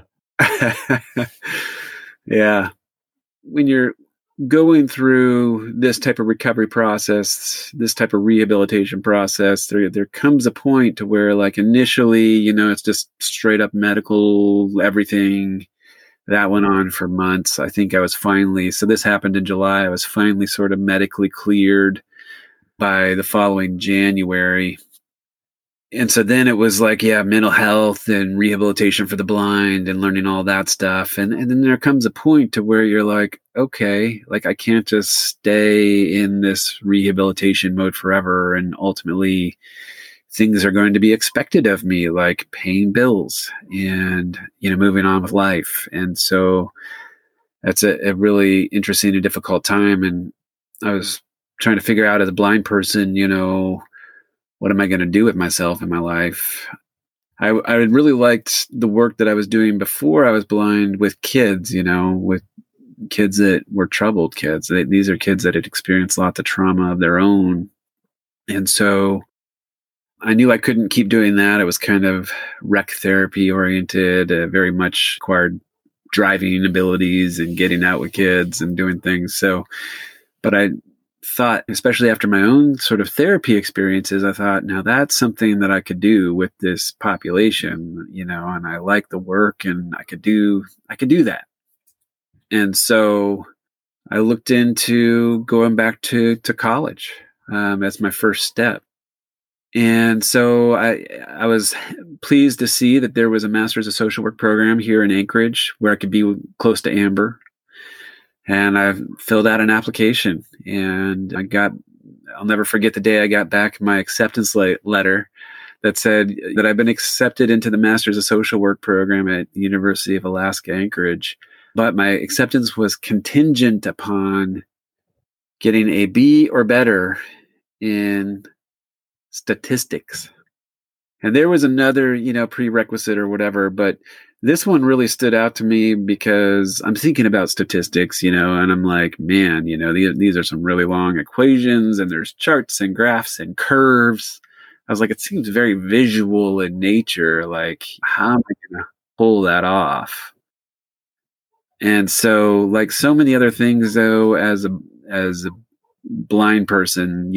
Yeah. When you're going through this type of recovery process, this type of rehabilitation process, there comes a point to where initially, it's just straight up medical, everything that went on for months. I think I was so this happened in July. I was finally sort of medically cleared by the following January. And so then it was mental health and rehabilitation for the blind and learning all that stuff. And then there comes a point to where you're like, okay, I can't just stay in this rehabilitation mode forever. And ultimately things are going to be expected of me, like paying bills and, moving on with life. And so that's a really interesting and difficult time. And I was trying to figure out as a blind person, what am I going to do with myself in my life? I really liked the work that I was doing before I was blind with kids, with kids that were troubled kids. These are kids that had experienced lots of trauma of their own. And so I knew I couldn't keep doing that. It was kind of rec therapy oriented, very much required driving abilities and getting out with kids and doing things. So, but I thought, especially after my own sort of therapy experiences, I thought, now that's something that I could do with this population, and I like the work and I could do that. And so I looked into going back to college as my first step. And so I was pleased to see that there was a Master's of Social Work program here in Anchorage where I could be close to Amber. And I filled out an application, and I'll never forget the day I got back my acceptance letter that said that I've been accepted into the Master's of Social Work program at the University of Alaska, Anchorage. But my acceptance was contingent upon getting a B or better in statistics. And there was another, prerequisite or whatever, but this one really stood out to me because I'm thinking about statistics, and I'm like, man, these are some really long equations, and there's charts and graphs and curves. I was like, it seems very visual in nature. Like, how am I going to pull that off? And so, like so many other things, though, as a blind person,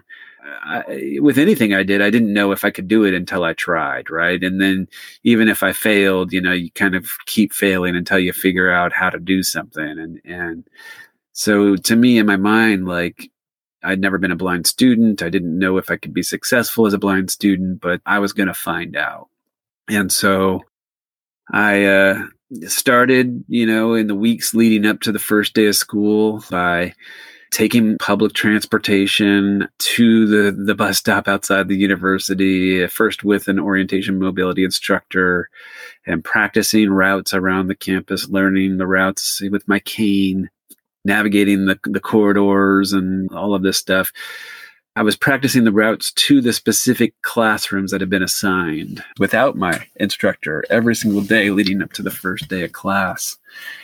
with anything I did, I didn't know if I could do it until I tried, right? And then even if I failed, you kind of keep failing until you figure out how to do something. And so to me, in my mind, like, I'd never been a blind student. I didn't know if I could be successful as a blind student, but I was going to find out. And so I started, in the weeks leading up to the first day of school by taking public transportation to the bus stop outside the university, first with an orientation mobility instructor, and practicing routes around the campus, learning the routes with my cane, navigating the corridors and all of this stuff. I was practicing the routes to the specific classrooms that had been assigned without my instructor every single day leading up to the first day of class.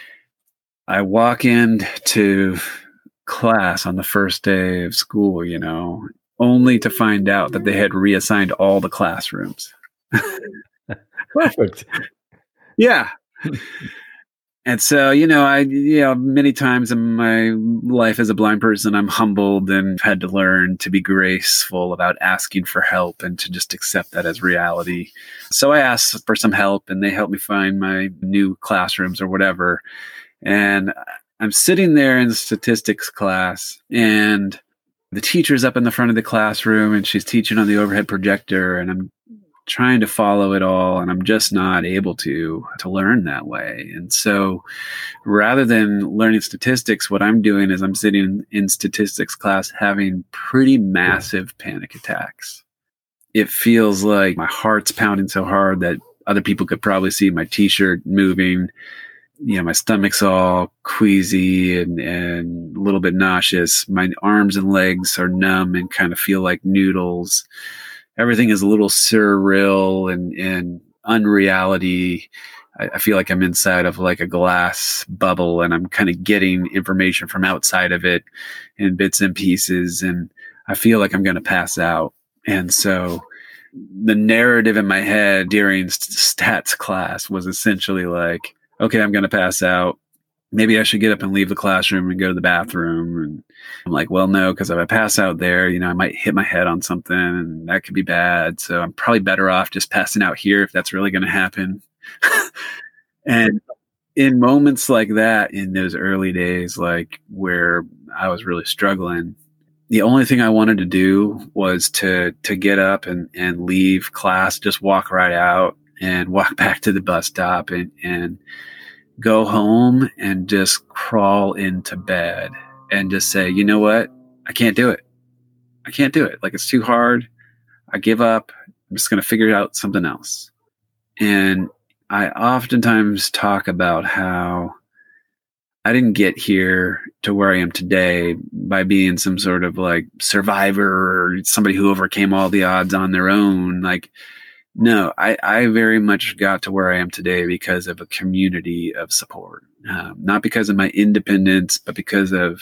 I walk into class on the first day of school, only to find out that they had reassigned all the classrooms. Perfect. Yeah. And so, many times in my life as a blind person, I'm humbled and had to learn to be graceful about asking for help and to just accept that as reality. So I asked for some help, and they helped me find my new classrooms or whatever. And I'm sitting there in statistics class, and the teacher's up in the front of the classroom, and she's teaching on the overhead projector, and I'm trying to follow it all, and I'm just not able to learn that way. And so rather than learning statistics, what I'm doing is I'm sitting in statistics class having pretty massive panic attacks. It feels like my heart's pounding so hard that other people could probably see my t-shirt moving. My stomach's all queasy and a little bit nauseous. My arms and legs are numb and kind of feel like noodles. Everything is a little surreal and unreality. I feel like I'm inside of like a glass bubble, and I'm kind of getting information from outside of it in bits and pieces. And I feel like I'm going to pass out. And so the narrative in my head during stats class was essentially like, okay, I'm going to pass out. Maybe I should get up and leave the classroom and go to the bathroom. And I'm like, well, no, because if I pass out there, I might hit my head on something, and that could be bad. So I'm probably better off just passing out here if that's really going to happen. And in moments like that, in those early days, like where I was really struggling, the only thing I wanted to do was to get up and leave class, just walk right out and walk back to the bus stop and go home and just crawl into bed and just say, you know what? I can't do it. I can't do it. Like, it's too hard. I give up. I'm just going to figure out something else. And I oftentimes talk about how I didn't get here to where I am today by being some sort of like survivor or somebody who overcame all the odds on their own. Like, no, I very much got to where I am today because of a community of support, not because of my independence, but because of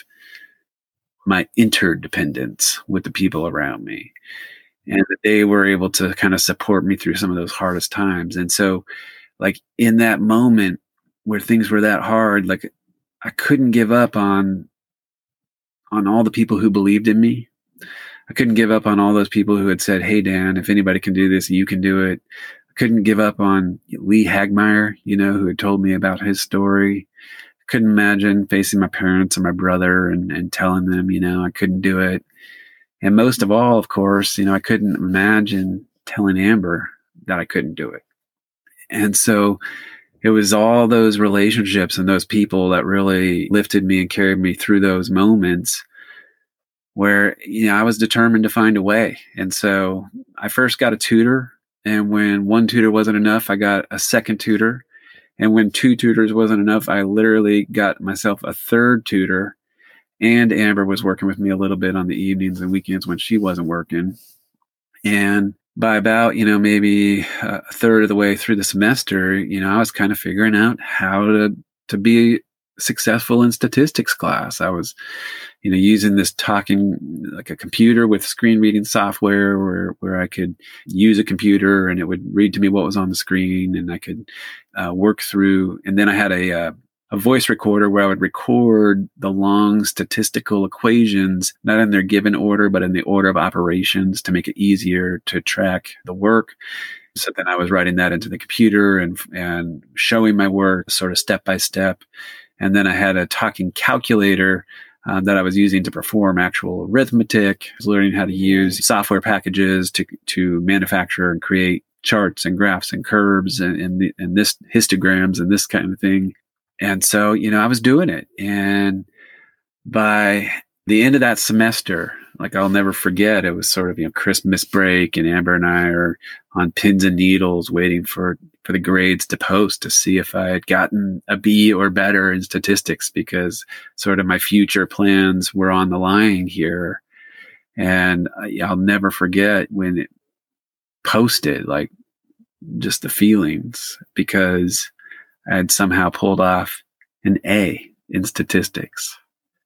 my interdependence with the people around me, and that they were able to kind of support me through some of those hardest times. And so, like, in that moment where things were that hard, like, I couldn't give up on all the people who believed in me. I couldn't give up on all those people who had said, hey, Dan, if anybody can do this, you can do it. I couldn't give up on Lee Hagmeyer, who had told me about his story. couldn't imagine facing my parents or my brother and telling them, I couldn't do it. And most of all, of course, I couldn't imagine telling Amber that I couldn't do it. And so it was all those relationships and those people that really lifted me and carried me through those moments where, I was determined to find a way. And so I first got a tutor. And when one tutor wasn't enough, I got a second tutor. And when two tutors wasn't enough, I literally got myself a third tutor. And Amber was working with me a little bit on the evenings and weekends when she wasn't working. And by about, maybe a third of the way through the semester, I was kind of figuring out how to be successful in statistics class. I was, using this talking, like a computer with screen reading software where I could use a computer and it would read to me what was on the screen, and I could work through. And then I had a voice recorder where I would record the long statistical equations, not in their given order, but in the order of operations to make it easier to track the work. So then I was writing that into the computer and showing my work sort of step by step. And then I had a talking calculator that I was using to perform actual arithmetic. I was learning how to use software packages to manufacture and create charts and graphs and curves and this histograms and this kind of thing. And so, I was doing it. And by the end of that semester, like I'll never forget, it was sort of, Christmas break, and Amber and I are on pins and needles waiting for the grades to post to see if I had gotten a B or better in statistics, because sort of my future plans were on the line here. And I'll never forget when it posted, like just the feelings, because I had somehow pulled off an A in statistics.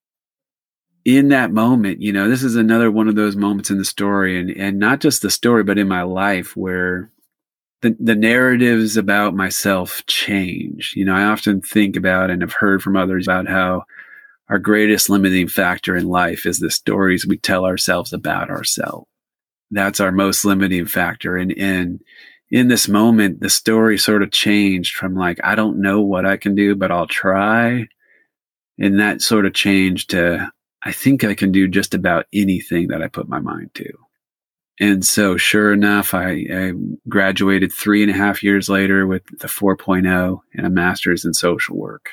In that moment, this is another one of those moments in the story, and not just the story, but in my life, where the narratives about myself change. I often think about and have heard from others about how our greatest limiting factor in life is the stories we tell ourselves about ourselves. That's our most limiting factor. And in this moment, the story sort of changed from like, I don't know what I can do, but I'll try. And that sort of changed to, I think I can do just about anything that I put my mind to. And so sure enough, I graduated 3.5 years later with the 4.0 and a master's in social work.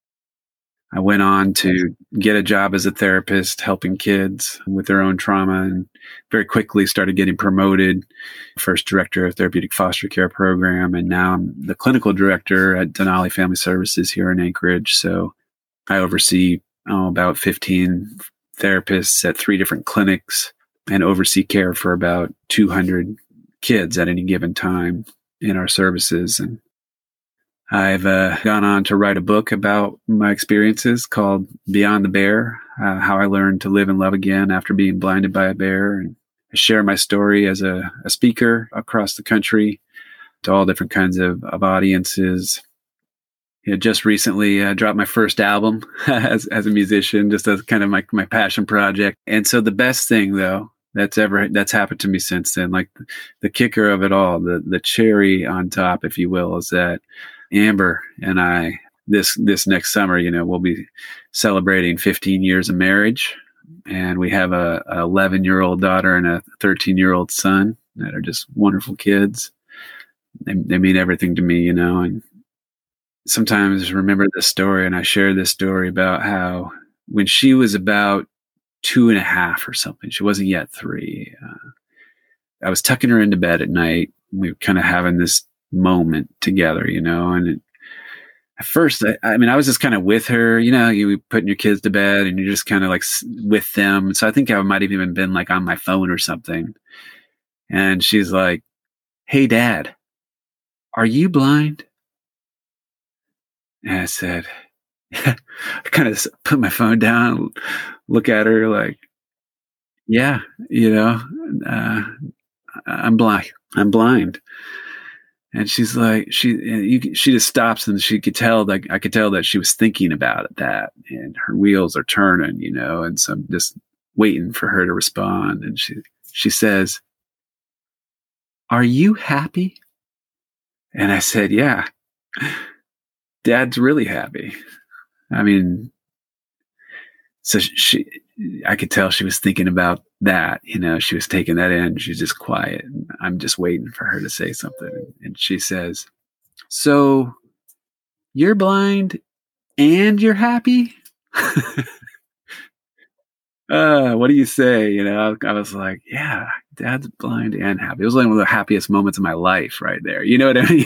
I went on to get a job as a therapist, helping kids with their own trauma, and very quickly started getting promoted. First director of therapeutic foster care program, and now I'm the clinical director at Denali Family Services here in Anchorage. So I oversee about 15 therapists at 3 different clinics and oversee care for about 200 kids at any given time in our services. And I've gone on to write a book about my experiences called Beyond the Bear, how I learned to live and love again after being blinded by a bear. And I share my story as a speaker across the country to all different kinds of audiences. Just recently dropped my first album as a musician, just as kind of my passion project. And so the best thing, though, that's happened to me since then, like the kicker of it all, the cherry on top, if you will, is that Amber and I, this next summer, we'll be celebrating 15 years of marriage, and we have a 11-year-old daughter and a 13-year-old son that are just wonderful kids. They mean everything to me, and sometimes remember this story, and I share this story about how when she was about 2.5 or something, she wasn't yet 3. I was tucking her into bed at night. We were kind of having this moment together, and at first, I was just kind of with her, you putting your kids to bed and you're just kind of like with them. So I think I might have even been like on my phone or something. And she's like, "Hey, Dad, are you blind?" And I said, I kind of put my phone down, look at her like, "Yeah, I'm blind. I'm blind." And she's like, she just stops, and she could tell, like, I could tell that she was thinking about that, and her wheels are turning, and so I'm just waiting for her to respond. And she says, "Are you happy?" And I said, "Yeah, Dad's really happy." I mean, so I could tell she was thinking about that. She was taking that in. She's just quiet. And I'm just waiting for her to say something. And she says, "So you're blind and you're happy?" What do you say? I was like, yeah, Dad's blind and happy. It was like one of the happiest moments of my life right there. You know what I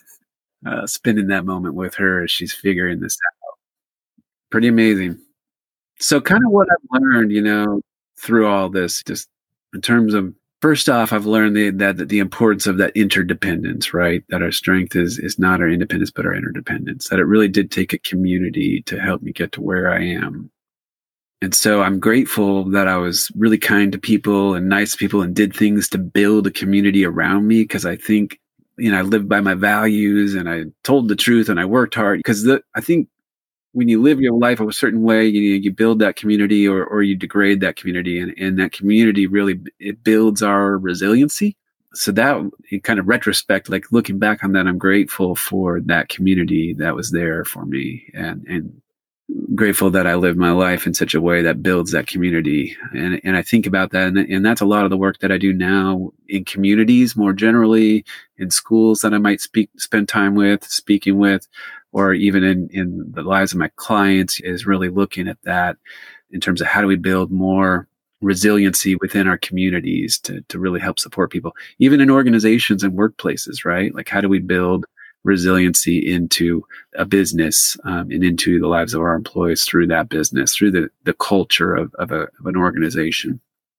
mean? Spending that moment with her as she's figuring this out. Pretty amazing. So kind of what I've learned, through all this, just in terms of, first off, I've learned that the importance of that interdependence, right? That our strength is not our independence, but our interdependence. That it really did take a community to help me get to where I am. And so I'm grateful that I was really kind to people and nice to people and did things to build a community around me, because I think, I lived by my values and I told the truth and I worked hard, because I think when you live your life a certain way, you build that community or you degrade that community, and that community really, it builds our resiliency. So that, in kind of retrospect, like looking back on that, I'm grateful for that community that was there for me, and grateful that I lived my life in such a way that builds that community. And I think about that. And that's a lot of the work that I do now in communities, more generally in schools that I might spend time with, speaking with, or even in the lives of my clients, is really looking at that in terms of how do we build more resiliency within our communities to really help support people, even in organizations and workplaces, right? Like, how do we build resiliency into a business and into the lives of our employees through that business, through the culture of an organization.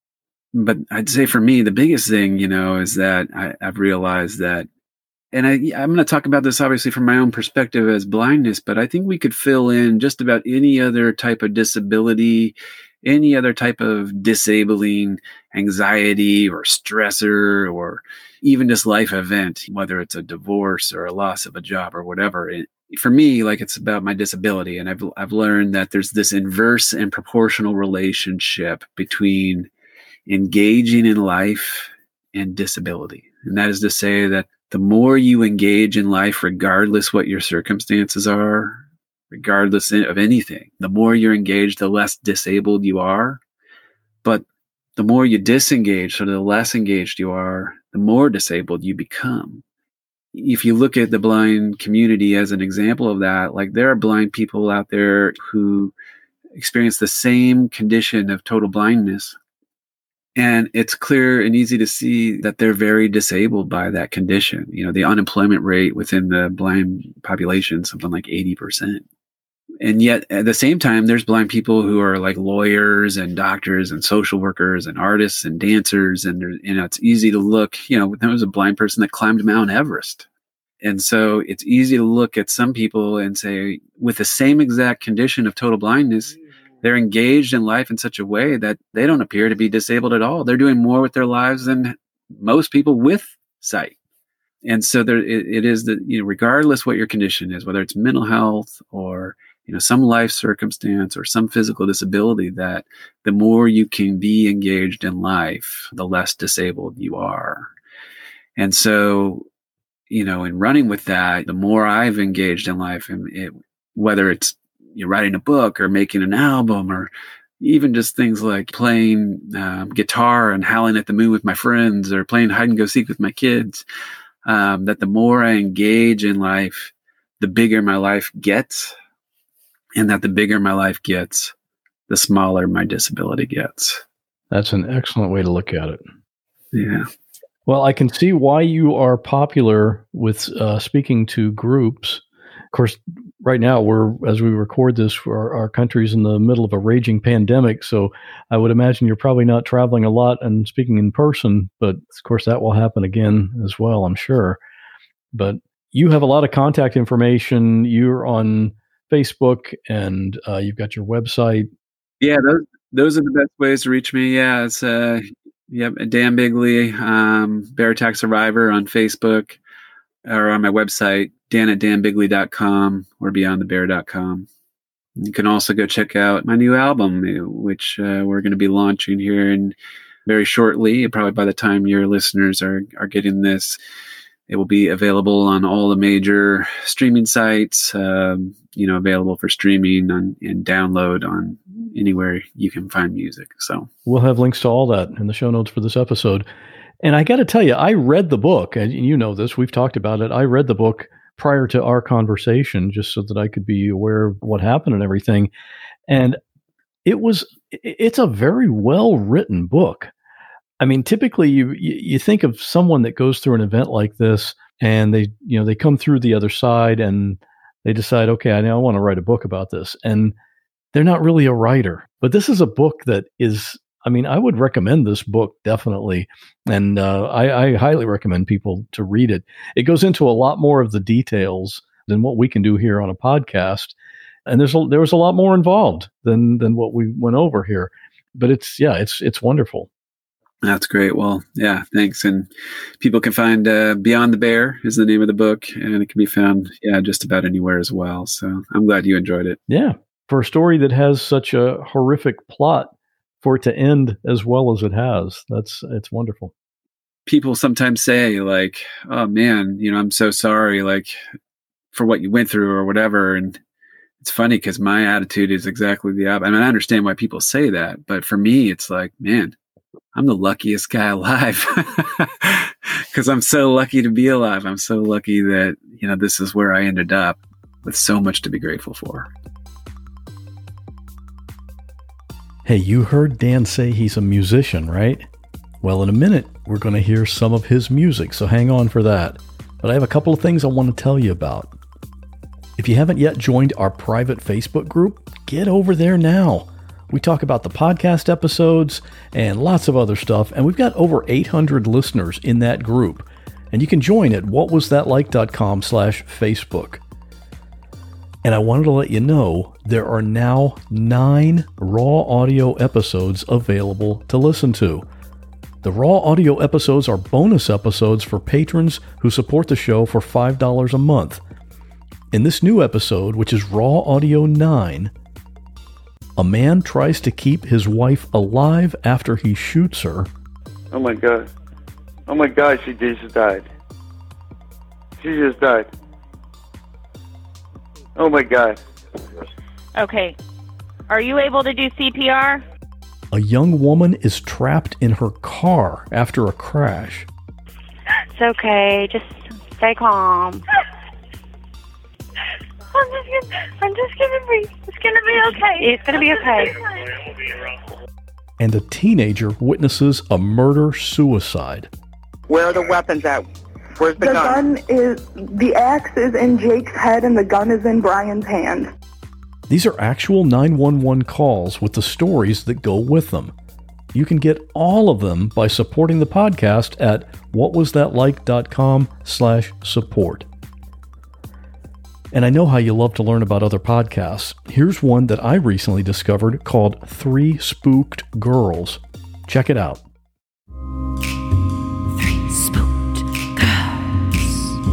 But I'd say for me, the biggest thing, is that I've realized that, and I'm going to talk about this obviously from my own perspective as blindness, but I think we could fill in just about any other type of disability, any other type of disabling anxiety or stressor, or even just life event, whether it's a divorce or a loss of a job or whatever. For me, like, it's about my disability. And I've learned that there's this inverse and proportional relationship between engaging in life and disability. And that is to say that the more you engage in life, regardless what your circumstances are, regardless of anything, the more you're engaged, the less disabled you are. But the more you disengage, so the less engaged you are, the more disabled you become. If you look at the blind community as an example of that, like, there are blind people out there who experience the same condition of total blindness. And it's clear and easy to see that they're very disabled by that condition. The unemployment rate within the blind population, something like 80%. And yet at the same time, there's blind people who are like lawyers and doctors and social workers and artists and dancers. And it's easy to look, there was a blind person that climbed Mount Everest. And so it's easy to look at some people and say, with the same exact condition of total blindness, they're engaged in life in such a way that they don't appear to be disabled at all. They're doing more with their lives than most people with sight. And so it is that, regardless what your condition is, whether it's mental health or, some life circumstance or some physical disability, that the more you can be engaged in life, the less disabled you are. And so, in running with that, the more I've engaged in life, and whether it's writing a book or making an album, or even just things like playing guitar and howling at the moon with my friends, or playing hide and go seek with my kids, that the more I engage in life, the bigger my life gets. And that the bigger my life gets, the smaller my disability gets. That's an excellent way to look at it. Yeah. Well, I can see why you are popular with speaking to groups. Of course, right now, as we record this, our country's in the middle of a raging pandemic. So I would imagine you're probably not traveling a lot and speaking in person. But of course, that will happen again as well, I'm sure. But you have a lot of contact information. You're on Facebook, and you've got your website. Yeah, those are the best ways to reach me. Yeah, it's Dan Bigley, Bear Attack Survivor on Facebook, or on my website, dan@danbigley.com or beyondthebear.com. You can also go check out my new album, which we're going to be launching here very shortly, probably by the time your listeners are getting this. It will be available on all the major streaming sites, available for streaming and download on anywhere you can find music. So we'll have links to all that in the show notes for this episode. And I got to tell you, I read the book, and you know this, we've talked about it. I read the book prior to our conversation just so that I could be aware of what happened and everything. And it's a very well written book. I mean, typically you think of someone that goes through an event like this and they come through the other side and they decide, okay, I want to write a book about this. And they're not really a writer, but this is a book that is, I mean, I would recommend this book definitely. And I highly recommend people to read it. It goes into a lot more of the details than what we can do here on a podcast. And there was a lot more involved than what we went over here. But it's wonderful. That's great. Well, yeah, thanks. And people can find Beyond the Bear is the name of the book, and it can be found, just about anywhere as well. So I'm glad you enjoyed it. Yeah. For a story that has such a horrific plot, for it to end as well as it has, it's wonderful. People sometimes say like, oh man, I'm so sorry, like for what you went through or whatever. And it's funny because my attitude is exactly the opposite. I mean, I understand why people say that, but for me, it's like, man, I'm the luckiest guy alive because I'm so lucky to be alive. I'm so lucky that, this is where I ended up with so much to be grateful for. Hey, you heard Dan say he's a musician, right? Well, in a minute, we're going to hear some of his music, so hang on for that. But I have a couple of things I want to tell you about. If you haven't yet joined our private Facebook group, get over there now. We talk about the podcast episodes and lots of other stuff, and we've got over 800 listeners in that group. And you can join at whatwasthatlike.com/Facebook. And I wanted to let you know there are now 9 raw audio episodes available to listen to. The raw audio episodes are bonus episodes for patrons who support the show for $5 a month. In this new episode, which is Raw Audio 9, a man tries to keep his wife alive after he shoots her. Oh my God. Oh my God, she just died. She just died. Oh my God. Okay. Are you able to do CPR? A young woman is trapped in her car after a crash. It's okay. Just stay calm. I'm just gonna breathe. It's gonna be okay. It's gonna be okay. And a teenager witnesses a murder-suicide. Where are the weapons at? Where's the gun? The axe is in Jake's head and the gun is in Brian's hand. These are actual 911 calls with the stories that go with them. You can get all of them by supporting the podcast at whatwasthatlike.com/support. And I know how you love to learn about other podcasts. Here's one that I recently discovered called 3 Spooked Girls. Check it out. 3 Spooked Girls.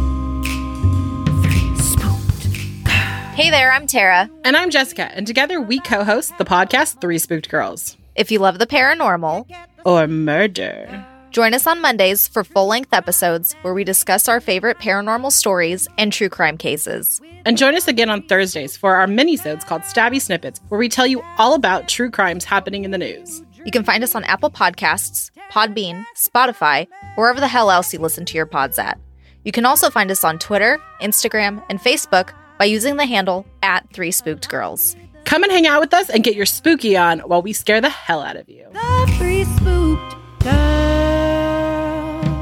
3 Spooked Girls. Hey there, I'm Tara. And I'm Jessica, and together we co-host the podcast 3 Spooked Girls. If you love the paranormal or murder, join us on Mondays for full-length episodes where we discuss our favorite paranormal stories and true crime cases. And join us again on Thursdays for our mini-sodes called Stabby Snippets, where we tell you all about true crimes happening in the news. You can find us on Apple Podcasts, Podbean, Spotify, or wherever the hell else you listen to your pods at. You can also find us on Twitter, Instagram, and Facebook by using the handle @3SpookedGirls. Come and hang out with us and get your spooky on while we scare the hell out of you. The 3 Spooked Girls.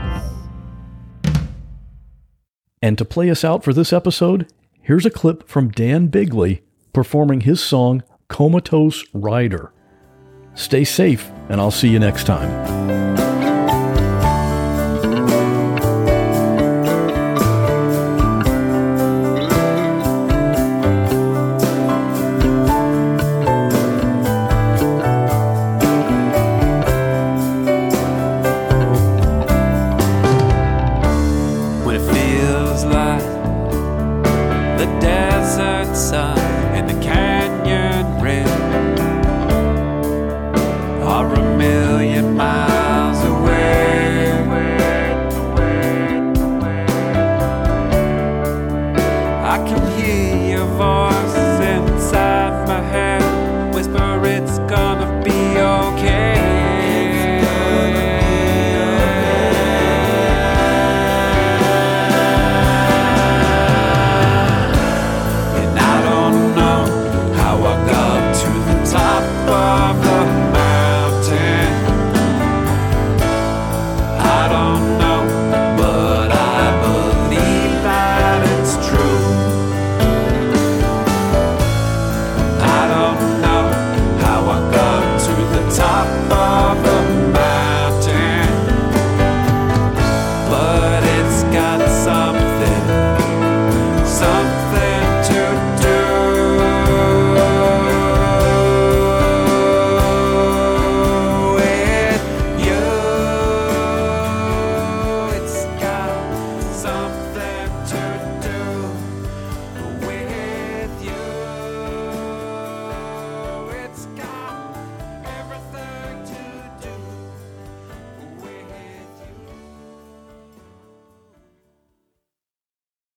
And to play us out for this episode, here's a clip from Dan Bigley performing his song Comatose Rider. Stay safe, and I'll see you next time.